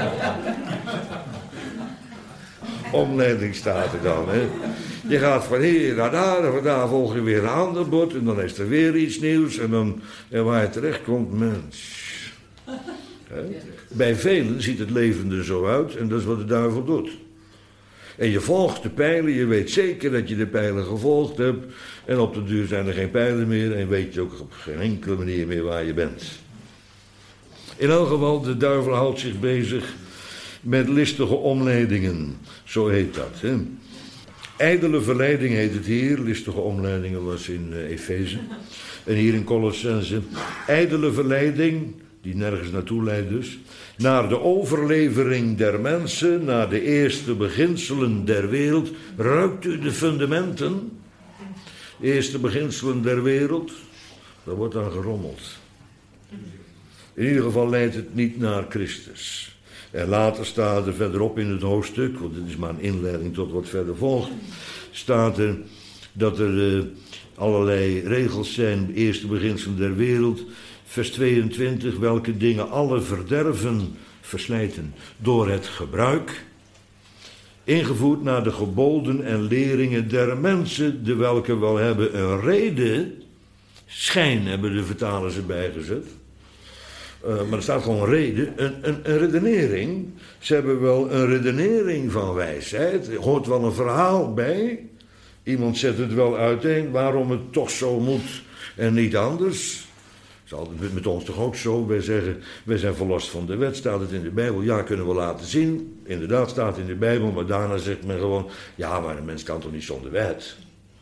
Omleiding staat er dan, hè. Je gaat van hier naar daar en van daar volg je weer een ander bord en dan is er weer iets nieuws en dan, en waar je terecht komt, mens. Hè? Bij velen ziet het leven er zo uit en dat is wat de duivel doet. En je volgt de pijlen, je weet zeker dat je de pijlen gevolgd hebt en op de duur zijn er geen pijlen meer en weet je ook op geen enkele manier meer waar je bent. In elk geval, de duivel houdt zich bezig met listige omleidingen, zo heet dat. Hè? Ijdele verleiding heet het hier, listige omleidingen was in uh, Efeze. En hier in Colossense. Ijdele verleiding, die nergens naartoe leidt dus, naar de overlevering der mensen, naar de eerste beginselen der wereld. Ruikt u de fundamenten? De eerste beginselen der wereld, daar wordt aan gerommeld. In ieder geval leidt het niet naar Christus. En later staat er verderop in het hoofdstuk, want dit is maar een inleiding tot wat verder volgt, staat er dat er uh, allerlei regels zijn, de eerste beginselen der wereld, vers tweeëntwintig, welke dingen alle verderven, verslijten, door het gebruik, ingevoerd naar de geboden en leringen der mensen, de welke wel hebben een reden, schijn hebben de vertalers erbij gezet. Uh, maar er staat gewoon een reden, een, een, een redenering. Ze hebben wel een redenering van wijsheid. Er hoort wel een verhaal bij. Iemand zet het wel uiteen waarom het toch zo moet en niet anders. Dat is altijd met ons toch ook zo. Wij zeggen, wij zijn verlost van de wet. Staat het in de Bijbel? Ja, kunnen we laten zien. Inderdaad, staat het in de Bijbel. Maar daarna zegt men gewoon, ja, maar een mens kan toch niet zonder wet?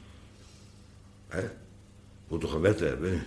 Hè? Moet toch een wet hebben?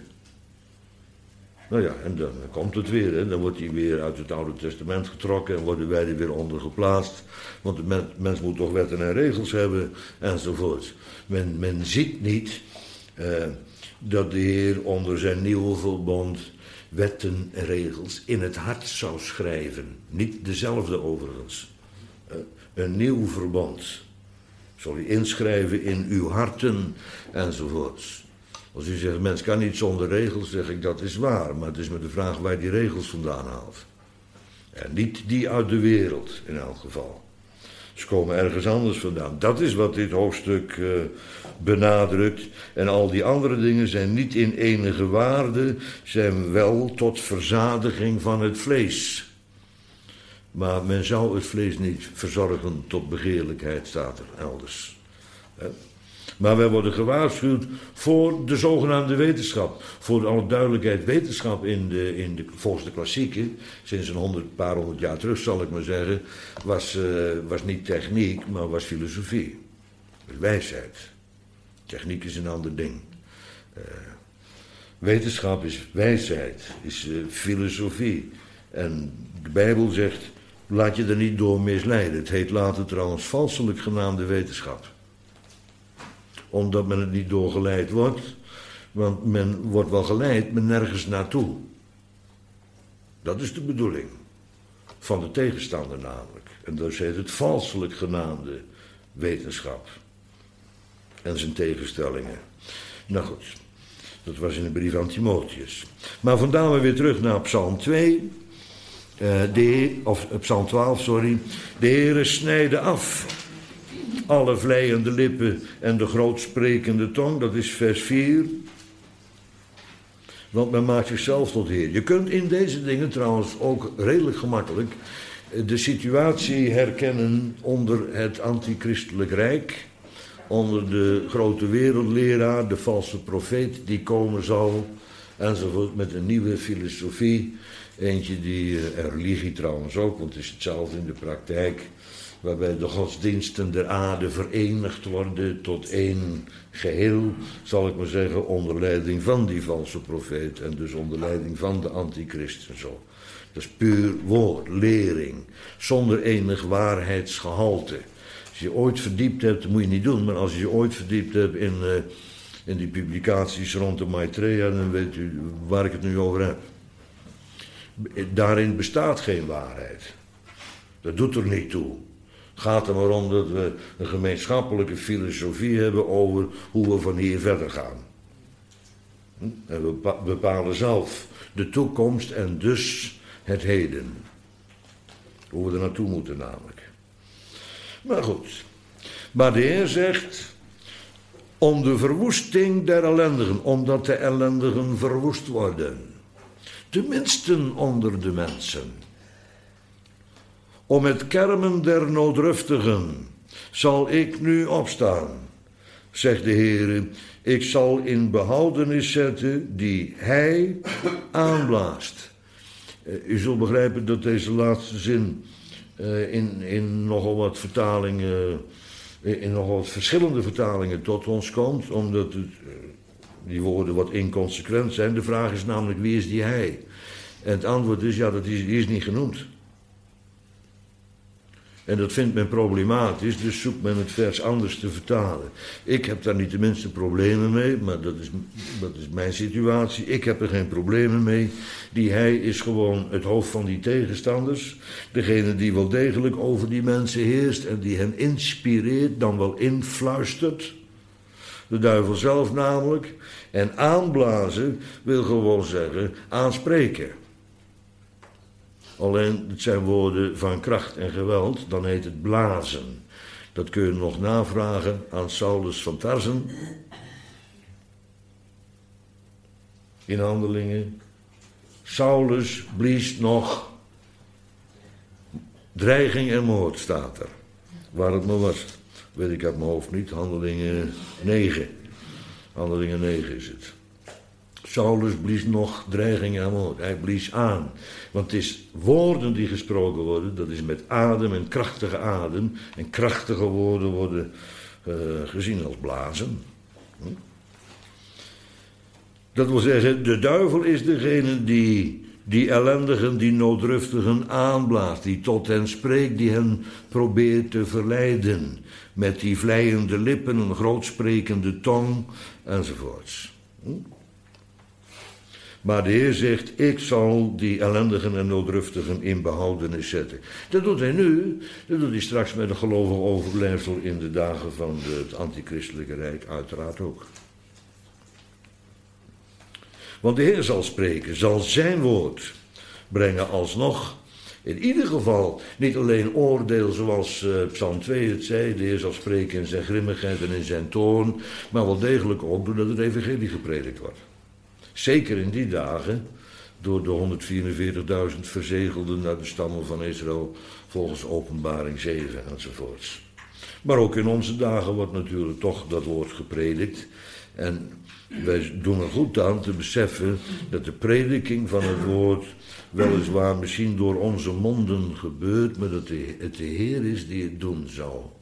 Nou ja, en dan komt het weer. Hè. Dan wordt hij weer uit het Oude Testament getrokken en worden wij er weer onder geplaatst. Want de mens, mens moet toch wetten en regels hebben, enzovoort. Men, men ziet niet uh, dat de Heer onder zijn nieuwe verbond wetten en regels in het hart zou schrijven. Niet dezelfde overigens. Uh, een nieuw verbond. Zal hij inschrijven in uw harten, enzovoort. Als u zegt, mens kan niet zonder regels, zeg ik, dat is waar. Maar het is met de vraag waar je die regels vandaan haalt. En niet die uit de wereld, in elk geval. Ze komen ergens anders vandaan. Dat is wat dit hoofdstuk uh, benadrukt. En al die andere dingen zijn niet in enige waarde, zijn wel tot verzadiging van het vlees. Maar men zou het vlees niet verzorgen tot begeerlijkheid, staat er elders. He? Maar wij worden gewaarschuwd voor de zogenaamde wetenschap. Voor alle duidelijkheid, wetenschap in de, in de, volgens de klassieken, sinds een honderd, paar honderd jaar terug zal ik maar zeggen, was, uh, was niet techniek, maar was filosofie. Wijsheid. Techniek is een ander ding. Uh, wetenschap is wijsheid, is uh, filosofie. En de Bijbel zegt, laat je er niet door misleiden. Het heet later trouwens valselijk genaamde wetenschap. Omdat men het niet doorgeleid wordt. Want men wordt wel geleid, maar nergens naartoe. Dat is de bedoeling. Van de tegenstander namelijk. En dus heet het valselijk genaamde wetenschap. En zijn tegenstellingen. Nou goed, dat was in de brief aan Timotheus. Maar vandaar we weer terug naar Psalm twee. Uh, de, of Psalm twaalf, sorry. De Heere snijde af alle vleiende lippen en de grootsprekende tong, dat is vers vier. Want men maakt zichzelf tot Heer. Je kunt in deze dingen trouwens ook redelijk gemakkelijk de situatie herkennen onder het antichristelijk rijk. Onder de grote wereldleraar, de valse profeet die komen zal. Enzovoort met een nieuwe filosofie. Eentje die, en religie trouwens ook, want het is hetzelfde in de praktijk. Waarbij de godsdiensten der aarde verenigd worden tot één geheel, zal ik maar zeggen, onder leiding van die valse profeet en dus onder leiding van de antichrist en zo. Dat is puur woord, lering, zonder enig waarheidsgehalte. Als je je ooit verdiept hebt, dat moet je niet doen, maar als je je ooit verdiept hebt in, uh, in die publicaties rond de Maitreya, dan weet u waar ik het nu over heb. Daarin bestaat geen waarheid. Dat doet er niet toe. Het gaat er maar om dat we een gemeenschappelijke filosofie hebben over hoe we van hier verder gaan. En we bepalen zelf de toekomst en dus het heden. Hoe we er naartoe moeten namelijk. Maar goed. Maar de Heer zegt, om de verwoesting der ellendigen, omdat de ellendigen verwoest worden. De minsten onder de mensen. Om het kermen der noodruftigen zal ik nu opstaan, zegt de Heer. Ik zal in behoudenis zetten die hij aanblaast. Uh, u zult begrijpen dat deze laatste zin uh, in, in nogal wat vertalingen, uh, in nogal wat verschillende vertalingen tot ons komt, omdat het, uh, die woorden wat inconsequent zijn. De vraag is namelijk, wie is die hij? En het antwoord is, ja, dat is, die is niet genoemd. En dat vindt men problematisch, dus zoekt men het vers anders te vertalen. Ik heb daar niet de minste problemen mee, maar dat is, dat is mijn situatie. Ik heb er geen problemen mee. Die hij is gewoon het hoofd van die tegenstanders. Degene die wel degelijk over die mensen heerst en die hen inspireert, dan wel influistert. De duivel zelf namelijk. En aanblazen wil gewoon zeggen aanspreken. Alleen, het zijn woorden van kracht en geweld, dan heet het blazen. Dat kun je nog navragen aan Saulus van Tarsen. In Handelingen, Saulus blies nog dreiging en moord, staat er. Waar het maar was, weet ik uit mijn hoofd niet. Handelingen negen. Handelingen negen is het. Saulus blies nog dreiging en moord. Hij blies aan. Want het is woorden die gesproken worden. Dat is met adem en krachtige adem. En krachtige woorden worden uh, gezien als blazen. Hm? Dat wil zeggen, de duivel is degene die die ellendigen, die nooddruftigen aanblaast. Die tot hen spreekt, die hen probeert te verleiden. Met die vleiende lippen, een grootsprekende tong enzovoorts. Hm? Maar de Heer zegt, ik zal die ellendigen en nooddruftigen in behoudenis zetten. Dat doet hij nu, dat doet hij straks met een gelovig overblijfsel in de dagen van het antichristelijke rijk uiteraard ook. Want de Heer zal spreken, zal zijn woord brengen alsnog. In ieder geval niet alleen oordeel zoals uh, Psalm twee het zei, de Heer zal spreken in zijn grimmigheid en in zijn toorn, maar wel degelijk ook doordat het evangelie gepredikt wordt. Zeker in die dagen, door de honderdvierenveertigduizend verzegelden uit de stammen van Israël, volgens Openbaring zeven enzovoorts. Maar ook in onze dagen wordt natuurlijk toch dat woord gepredikt. En wij doen er goed aan te beseffen dat de prediking van het woord weliswaar misschien door onze monden gebeurt, maar dat het de Heer is die het doen zal.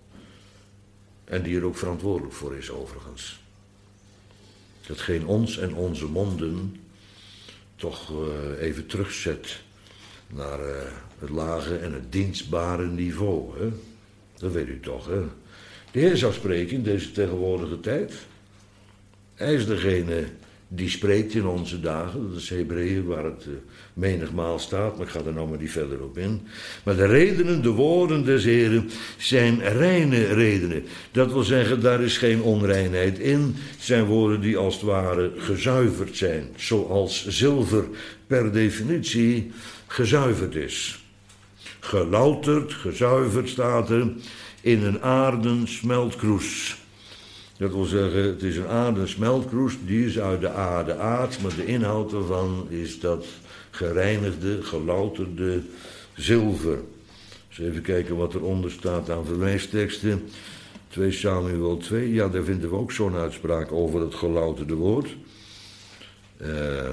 En die er ook verantwoordelijk voor is overigens. Hetgeen ons en onze monden toch uh, even terugzet naar uh, het lage en het dienstbare niveau. Hè? Dat weet u toch, hè? De Heer zou spreken in deze tegenwoordige tijd. Hij is degene die spreekt in onze dagen. Dat is Hebreeën waar het uh, menigmaal staat, maar ik ga er nou maar niet verder op in. Maar de redenen, de woorden des Heeren zijn reine redenen. Dat wil zeggen, daar is geen onreinheid in. Het zijn woorden die als het ware gezuiverd zijn. Zoals zilver per definitie gezuiverd is. Gelouterd, gezuiverd staat er in een aarden smeltkroes. Dat wil zeggen, het is een aarden smeltkroes, die is uit de aarde aard, maar de inhoud ervan is dat gereinigde, gelouterde zilver. Dus even kijken wat eronder staat aan verwijsteksten. twee Samuel twee, ja, daar vinden we ook zo'n uitspraak over het gelouterde woord. Uh,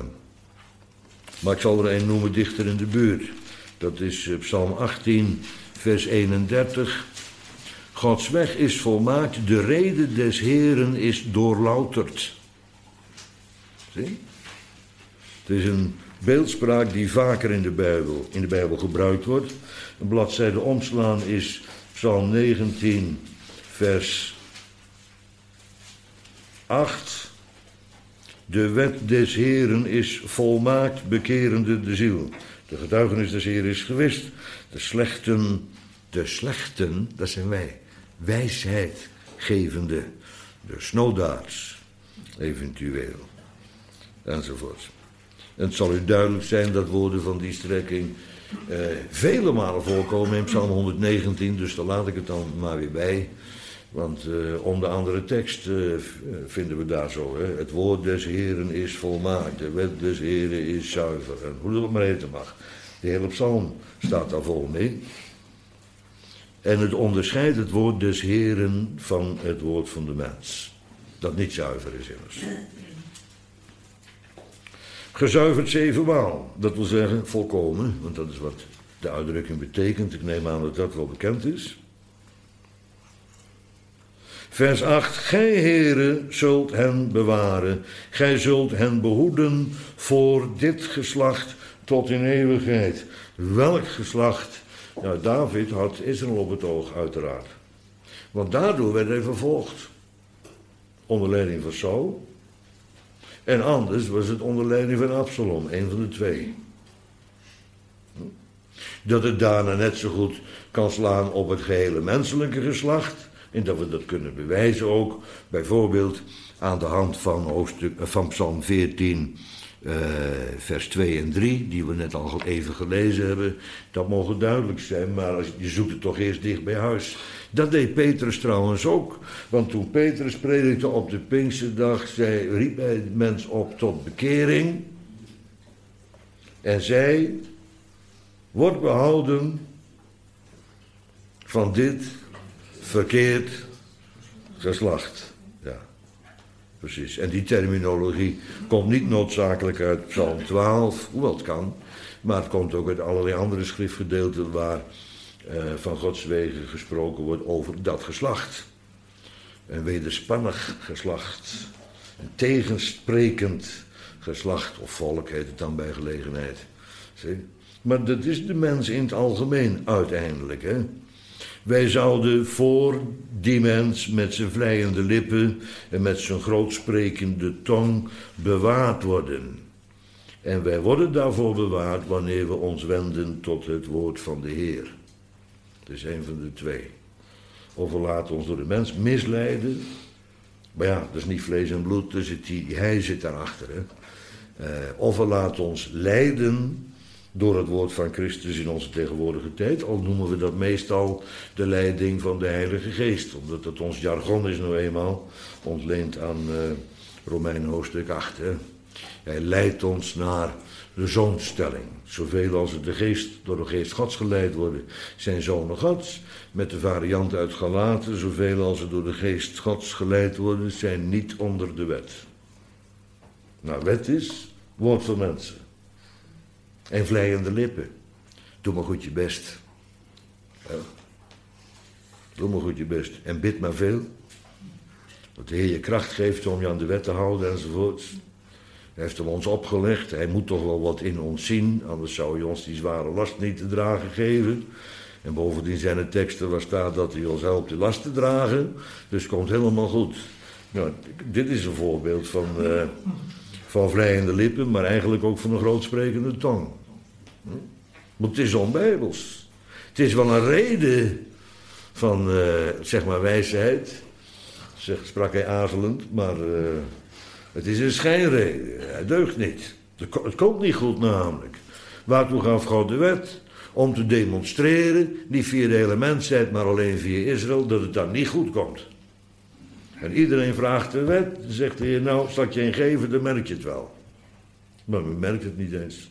maar ik zal er een noemen dichter in de buurt. Dat is Psalm achttien, vers eenendertig. Gods weg is volmaakt, de rede des Heeren is doorlouterd. Zie? Het is een beeldspraak die vaker in de Bijbel, in de Bijbel gebruikt wordt. Een bladzijde omslaan is Psalm negentien, vers acht. De wet des Heeren is volmaakt, bekerende de ziel. De getuigenis des Heeren is gewist. De slechten, de slechten, dat zijn wij. Wijsheid gevende, de snowdaards, eventueel, enzovoort. En het zal u duidelijk zijn dat woorden van die strekking eh, vele malen voorkomen in Psalm honderdnegentien, dus daar laat ik het dan maar weer bij. Want uh, om de andere tekst uh, vinden we daar zo, hè? Het woord des Heeren is volmaakt, de wet des Heeren is zuiver. En hoe dat maar heten mag. De hele psalm staat daar vol mee. En het onderscheidt het woord des Heeren van het woord van de mens. Dat niet zuiver is immers. Gezuiverd zevenmaal. Dat wil zeggen volkomen. Want dat is wat de uitdrukking betekent. Ik neem aan dat dat wel bekend is. Vers acht. Gij, Heere, zult hen bewaren. Gij zult hen behoeden voor dit geslacht tot in eeuwigheid. Welk geslacht? Nou, David had Israël op het oog, uiteraard. Want daardoor werd hij vervolgd. Onder leiding van Saul. En anders was het onder leiding van Absalom, een van de twee. Dat het daarna net zo goed kan slaan op het gehele menselijke geslacht. En dat we dat kunnen bewijzen ook. Bijvoorbeeld aan de hand van, hoofdstuk, van Psalm veertien... Uh, vers twee en drie, die we net al even gelezen hebben. Dat mogen duidelijk zijn, maar als, je zoekt het toch eerst dicht bij huis. Dat deed Petrus trouwens ook. Want toen Petrus predikte op de Pinksterdag, zei, riep hij de mens op tot bekering. En zij wordt behouden van dit verkeerd geslacht. Ja, precies. En die terminologie komt niet noodzakelijk uit Psalm twaalf, hoewel het kan. Maar het komt ook uit allerlei andere schriftgedeelten waar uh, van Gods wegen gesproken wordt over dat geslacht. Een wederspannig geslacht. Een tegensprekend geslacht of volk heet het dan bij gelegenheid. Zie? Maar dat is de mens in het algemeen uiteindelijk. Hè? Wij zouden voor die mens met zijn vleiende lippen en met zijn grootsprekende tong bewaard worden. En wij worden daarvoor bewaard wanneer we ons wenden tot het woord van de Heer. Dat is een van de twee. Of we laten ons door de mens misleiden. Maar ja, dat is niet vlees en bloed, dus het, die, hij zit daarachter. Hè? Uh, of we laten ons leiden door het woord van Christus in onze tegenwoordige tijd. Al noemen we dat meestal de leiding van de Heilige Geest. Omdat het ons jargon is nou eenmaal ontleend aan uh, Romeinen hoofdstuk acht. Hè? Hij leidt ons naar de zoonstelling. Zoveel als de geest, door de geest Gods geleid worden, zijn zonen Gods. Met de variant uit Galaten, zoveel als ze door de geest Gods geleid worden, zijn niet onder de wet. Nou, wet is woord van mensen. En vleiende lippen. Doe maar goed je best. Ja. Doe maar goed je best. En bid maar veel. Dat de Heer je kracht geeft om je aan de wet te houden enzovoort. Hij heeft hem ons opgelegd. Hij moet toch wel wat in ons zien. Anders zou hij ons die zware last niet te dragen geven. En bovendien zijn er teksten waar staat dat hij ons helpt die last te dragen. Dus het komt helemaal goed. Nou, dit is een voorbeeld van, uh, van vleiende lippen, maar eigenlijk ook van een grootsprekende tong. Hm? Maar het is onbijbels. Het is wel een reden van, uh, zeg maar, wijsheid. Zeg, sprak hij aarzelend, maar uh, het is een schijnreden. Hij deugt niet. Het komt niet goed namelijk. Waartoe gaf God de wet? Om te demonstreren, niet via de hele mensheid, maar alleen via Israël, dat het dan niet goed komt. En iedereen vraagt de wet, dan zegt de Heer, nou, zal ik je een geven, dan merk je het wel. Maar men merkt het niet eens.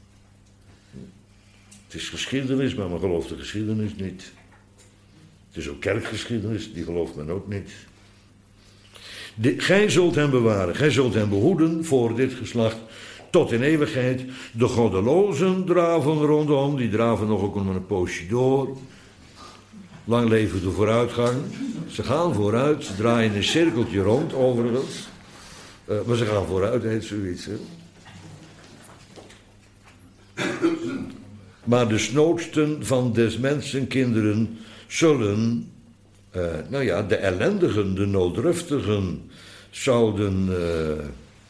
Het is geschiedenis, maar men gelooft de geschiedenis niet. Het is ook kerkgeschiedenis, die gelooft men ook niet. De, gij zult hem bewaren, gij zult hem behoeden voor dit geslacht tot in eeuwigheid. De goddelozen draven rondom, die draven nog ook een poosje door. Lang leven de vooruitgang. Ze gaan vooruit, ze draaien een cirkeltje rond overigens. Uh, maar ze gaan vooruit, heet zoiets. Hè? Maar de snoodsten van des mensen kinderen zullen, uh, nou ja, de ellendigen, de nooddruftigen, zouden uh, uh,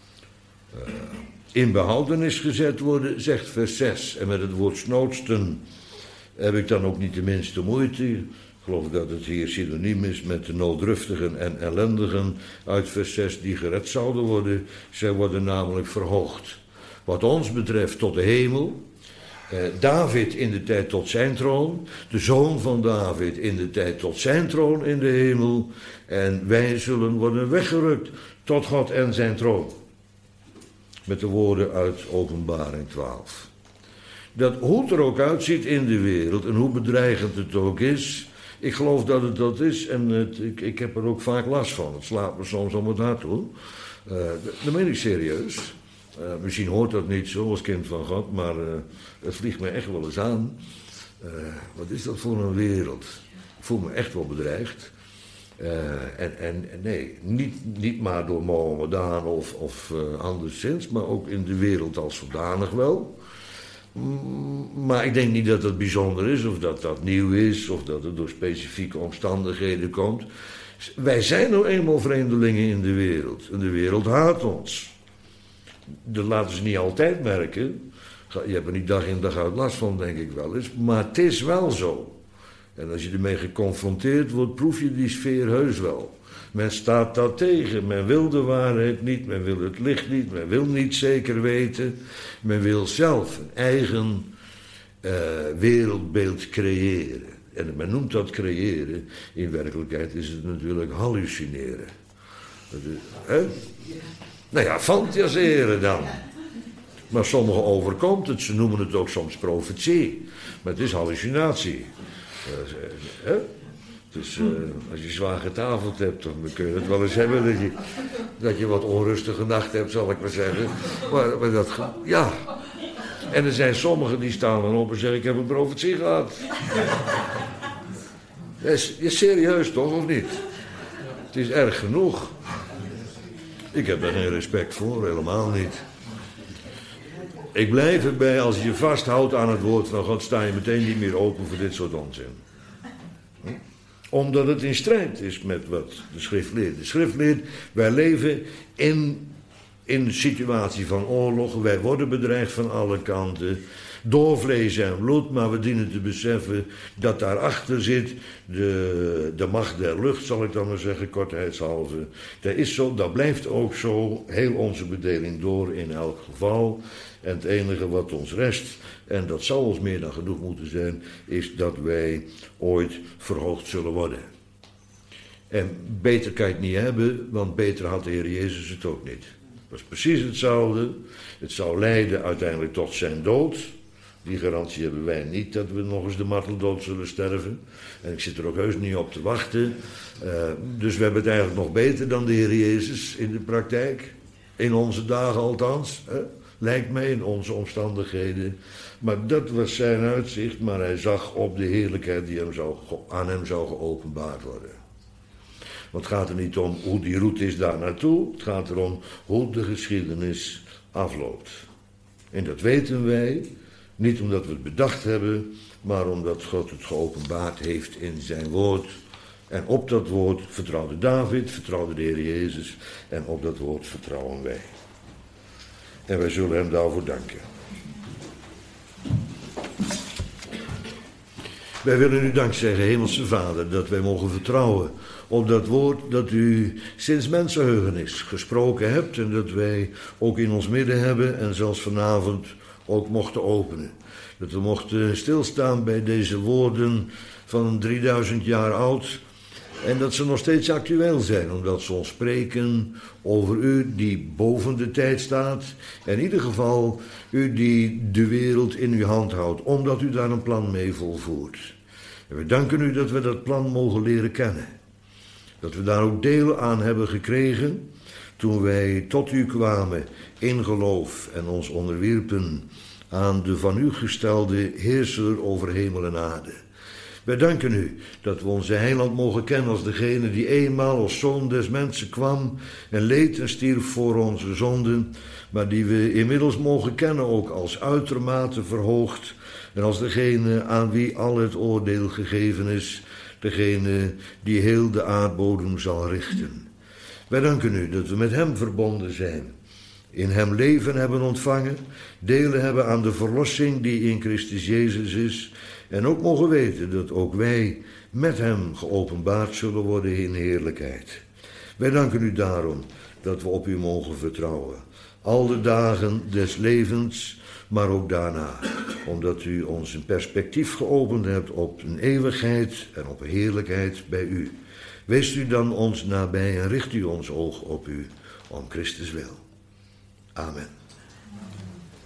in behoudenis gezet worden, zegt vers zes. En met het woord snoodsten heb ik dan ook niet de minste moeite. Ik geloof dat het hier synoniem is met de nooddruftigen en ellendigen uit vers zes die gered zouden worden. Zij worden namelijk verhoogd. Wat ons betreft tot de hemel. Eh, David in de tijd tot zijn troon. De zoon van David in de tijd tot zijn troon in de hemel. En wij zullen worden weggerukt tot God en zijn troon. Met de woorden uit Openbaring twaalf. Dat hoe het er ook uitziet in de wereld en hoe bedreigend het ook is, ik geloof dat het dat is en het, ik, ik heb er ook vaak last van. Het slaat me soms om het hart hoor. Uh, dat meen ik serieus. Uh, misschien hoort dat niet zo als kind van God, maar uh, het vliegt me echt wel eens aan. Uh, wat is dat voor een wereld? Ik voel me echt wel bedreigd. Uh, en, en nee, niet, niet maar door Mohammedanen of, of uh, anderszins, maar ook in de wereld als zodanig wel. Maar ik denk niet dat het bijzonder is, of dat dat nieuw is, of dat het door specifieke omstandigheden komt. Wij zijn nou eenmaal vreemdelingen in de wereld. En de wereld haat ons. Dat laten ze niet altijd merken. Je hebt er niet dag in dag uit last van, denk ik wel eens. Maar het is wel zo. En als je ermee geconfronteerd wordt, proef je die sfeer heus wel. Men staat dat tegen, men wil de waarheid niet, men wil het licht niet, men wil niet zeker weten. Men wil zelf een eigen uh, wereldbeeld creëren. En men noemt dat creëren, in werkelijkheid is het natuurlijk hallucineren. Dat is, hè? Nou ja, fantaseren dan. Maar sommigen overkomt het, ze noemen het ook soms profetie. Maar het is hallucinatie. Uh, hè? Dus uh, als je zwaar getafeld hebt, dan kun je het wel eens hebben dat je, dat je wat onrustige nacht hebt, zal ik maar zeggen. Maar, maar dat, ja. En er zijn sommigen die staan dan op en zeggen, ik heb een profetie gehad. Is, is serieus toch, of niet? Het is erg genoeg. Ik heb daar geen respect voor, helemaal niet. Ik blijf erbij, als je je vasthoudt aan het woord van God, sta je meteen niet meer open voor dit soort onzin. Hm? Omdat het in strijd is met wat de schrift leert. De schrift leert, wij leven in, in een situatie van oorlog. Wij worden bedreigd van alle kanten. Door vlees en bloed, maar we dienen te beseffen dat daarachter zit de, de macht der lucht, zal ik dan maar zeggen, kortheidshalve. Dat is zo, dat blijft ook zo, heel onze bedeling door in elk geval. En het enige wat ons rest, en dat zal ons meer dan genoeg moeten zijn, is dat wij ooit verhoogd zullen worden. En beter kan je het niet hebben, want beter had de Heer Jezus het ook niet. Het was precies hetzelfde. Het zou leiden uiteindelijk tot zijn dood. Die garantie hebben wij niet, dat we nog eens de marteldood zullen sterven. En ik zit er ook heus niet op te wachten. Uh, dus we hebben het eigenlijk nog beter dan de Heer Jezus in de praktijk. In onze dagen althans. Hè? Lijkt mij, in onze omstandigheden. Maar dat was zijn uitzicht, maar hij zag op de heerlijkheid die hem zou, aan hem zou geopenbaard worden. Want het gaat er niet om hoe die route is daar naartoe. Het gaat erom hoe de geschiedenis afloopt. En dat weten wij. Niet omdat we het bedacht hebben, maar omdat God het geopenbaard heeft in zijn woord. En op dat woord vertrouwde David, vertrouwde de Heer Jezus. En op dat woord vertrouwen wij. En wij zullen hem daarvoor danken. Wij willen u dank zeggen, Hemelse Vader, dat wij mogen vertrouwen op dat woord dat u sinds mensenheugenis gesproken hebt. En dat wij ook in ons midden hebben en zelfs vanavond ook mochten openen. Dat we mochten stilstaan bij deze woorden van drieduizend jaar oud. En dat ze nog steeds actueel zijn, omdat ze ons spreken over u die boven de tijd staat. In ieder geval u die de wereld in uw hand houdt, omdat u daar een plan mee volvoert. En we danken u dat we dat plan mogen leren kennen. Dat we daar ook deel aan hebben gekregen toen wij tot u kwamen in geloof en ons onderwierpen aan de van u gestelde heerser over hemel en aarde. Wij danken u dat we onze heiland mogen kennen als degene die eenmaal als zoon des mensen kwam en leed en stierf voor onze zonden, maar die we inmiddels mogen kennen ook als uitermate verhoogd en als degene aan wie al het oordeel gegeven is, degene die heel de aardbodem zal richten. Wij danken u dat we met hem verbonden zijn, in hem leven hebben ontvangen, delen hebben aan de verlossing die in Christus Jezus is, en ook mogen weten dat ook wij met hem geopenbaard zullen worden in heerlijkheid. Wij danken u daarom dat we op u mogen vertrouwen, al de dagen des levens, maar ook daarna, omdat u ons een perspectief geopend hebt op een eeuwigheid en op een heerlijkheid bij u. Wees u dan ons nabij en richt u ons oog op u, om Christus wil. Amen.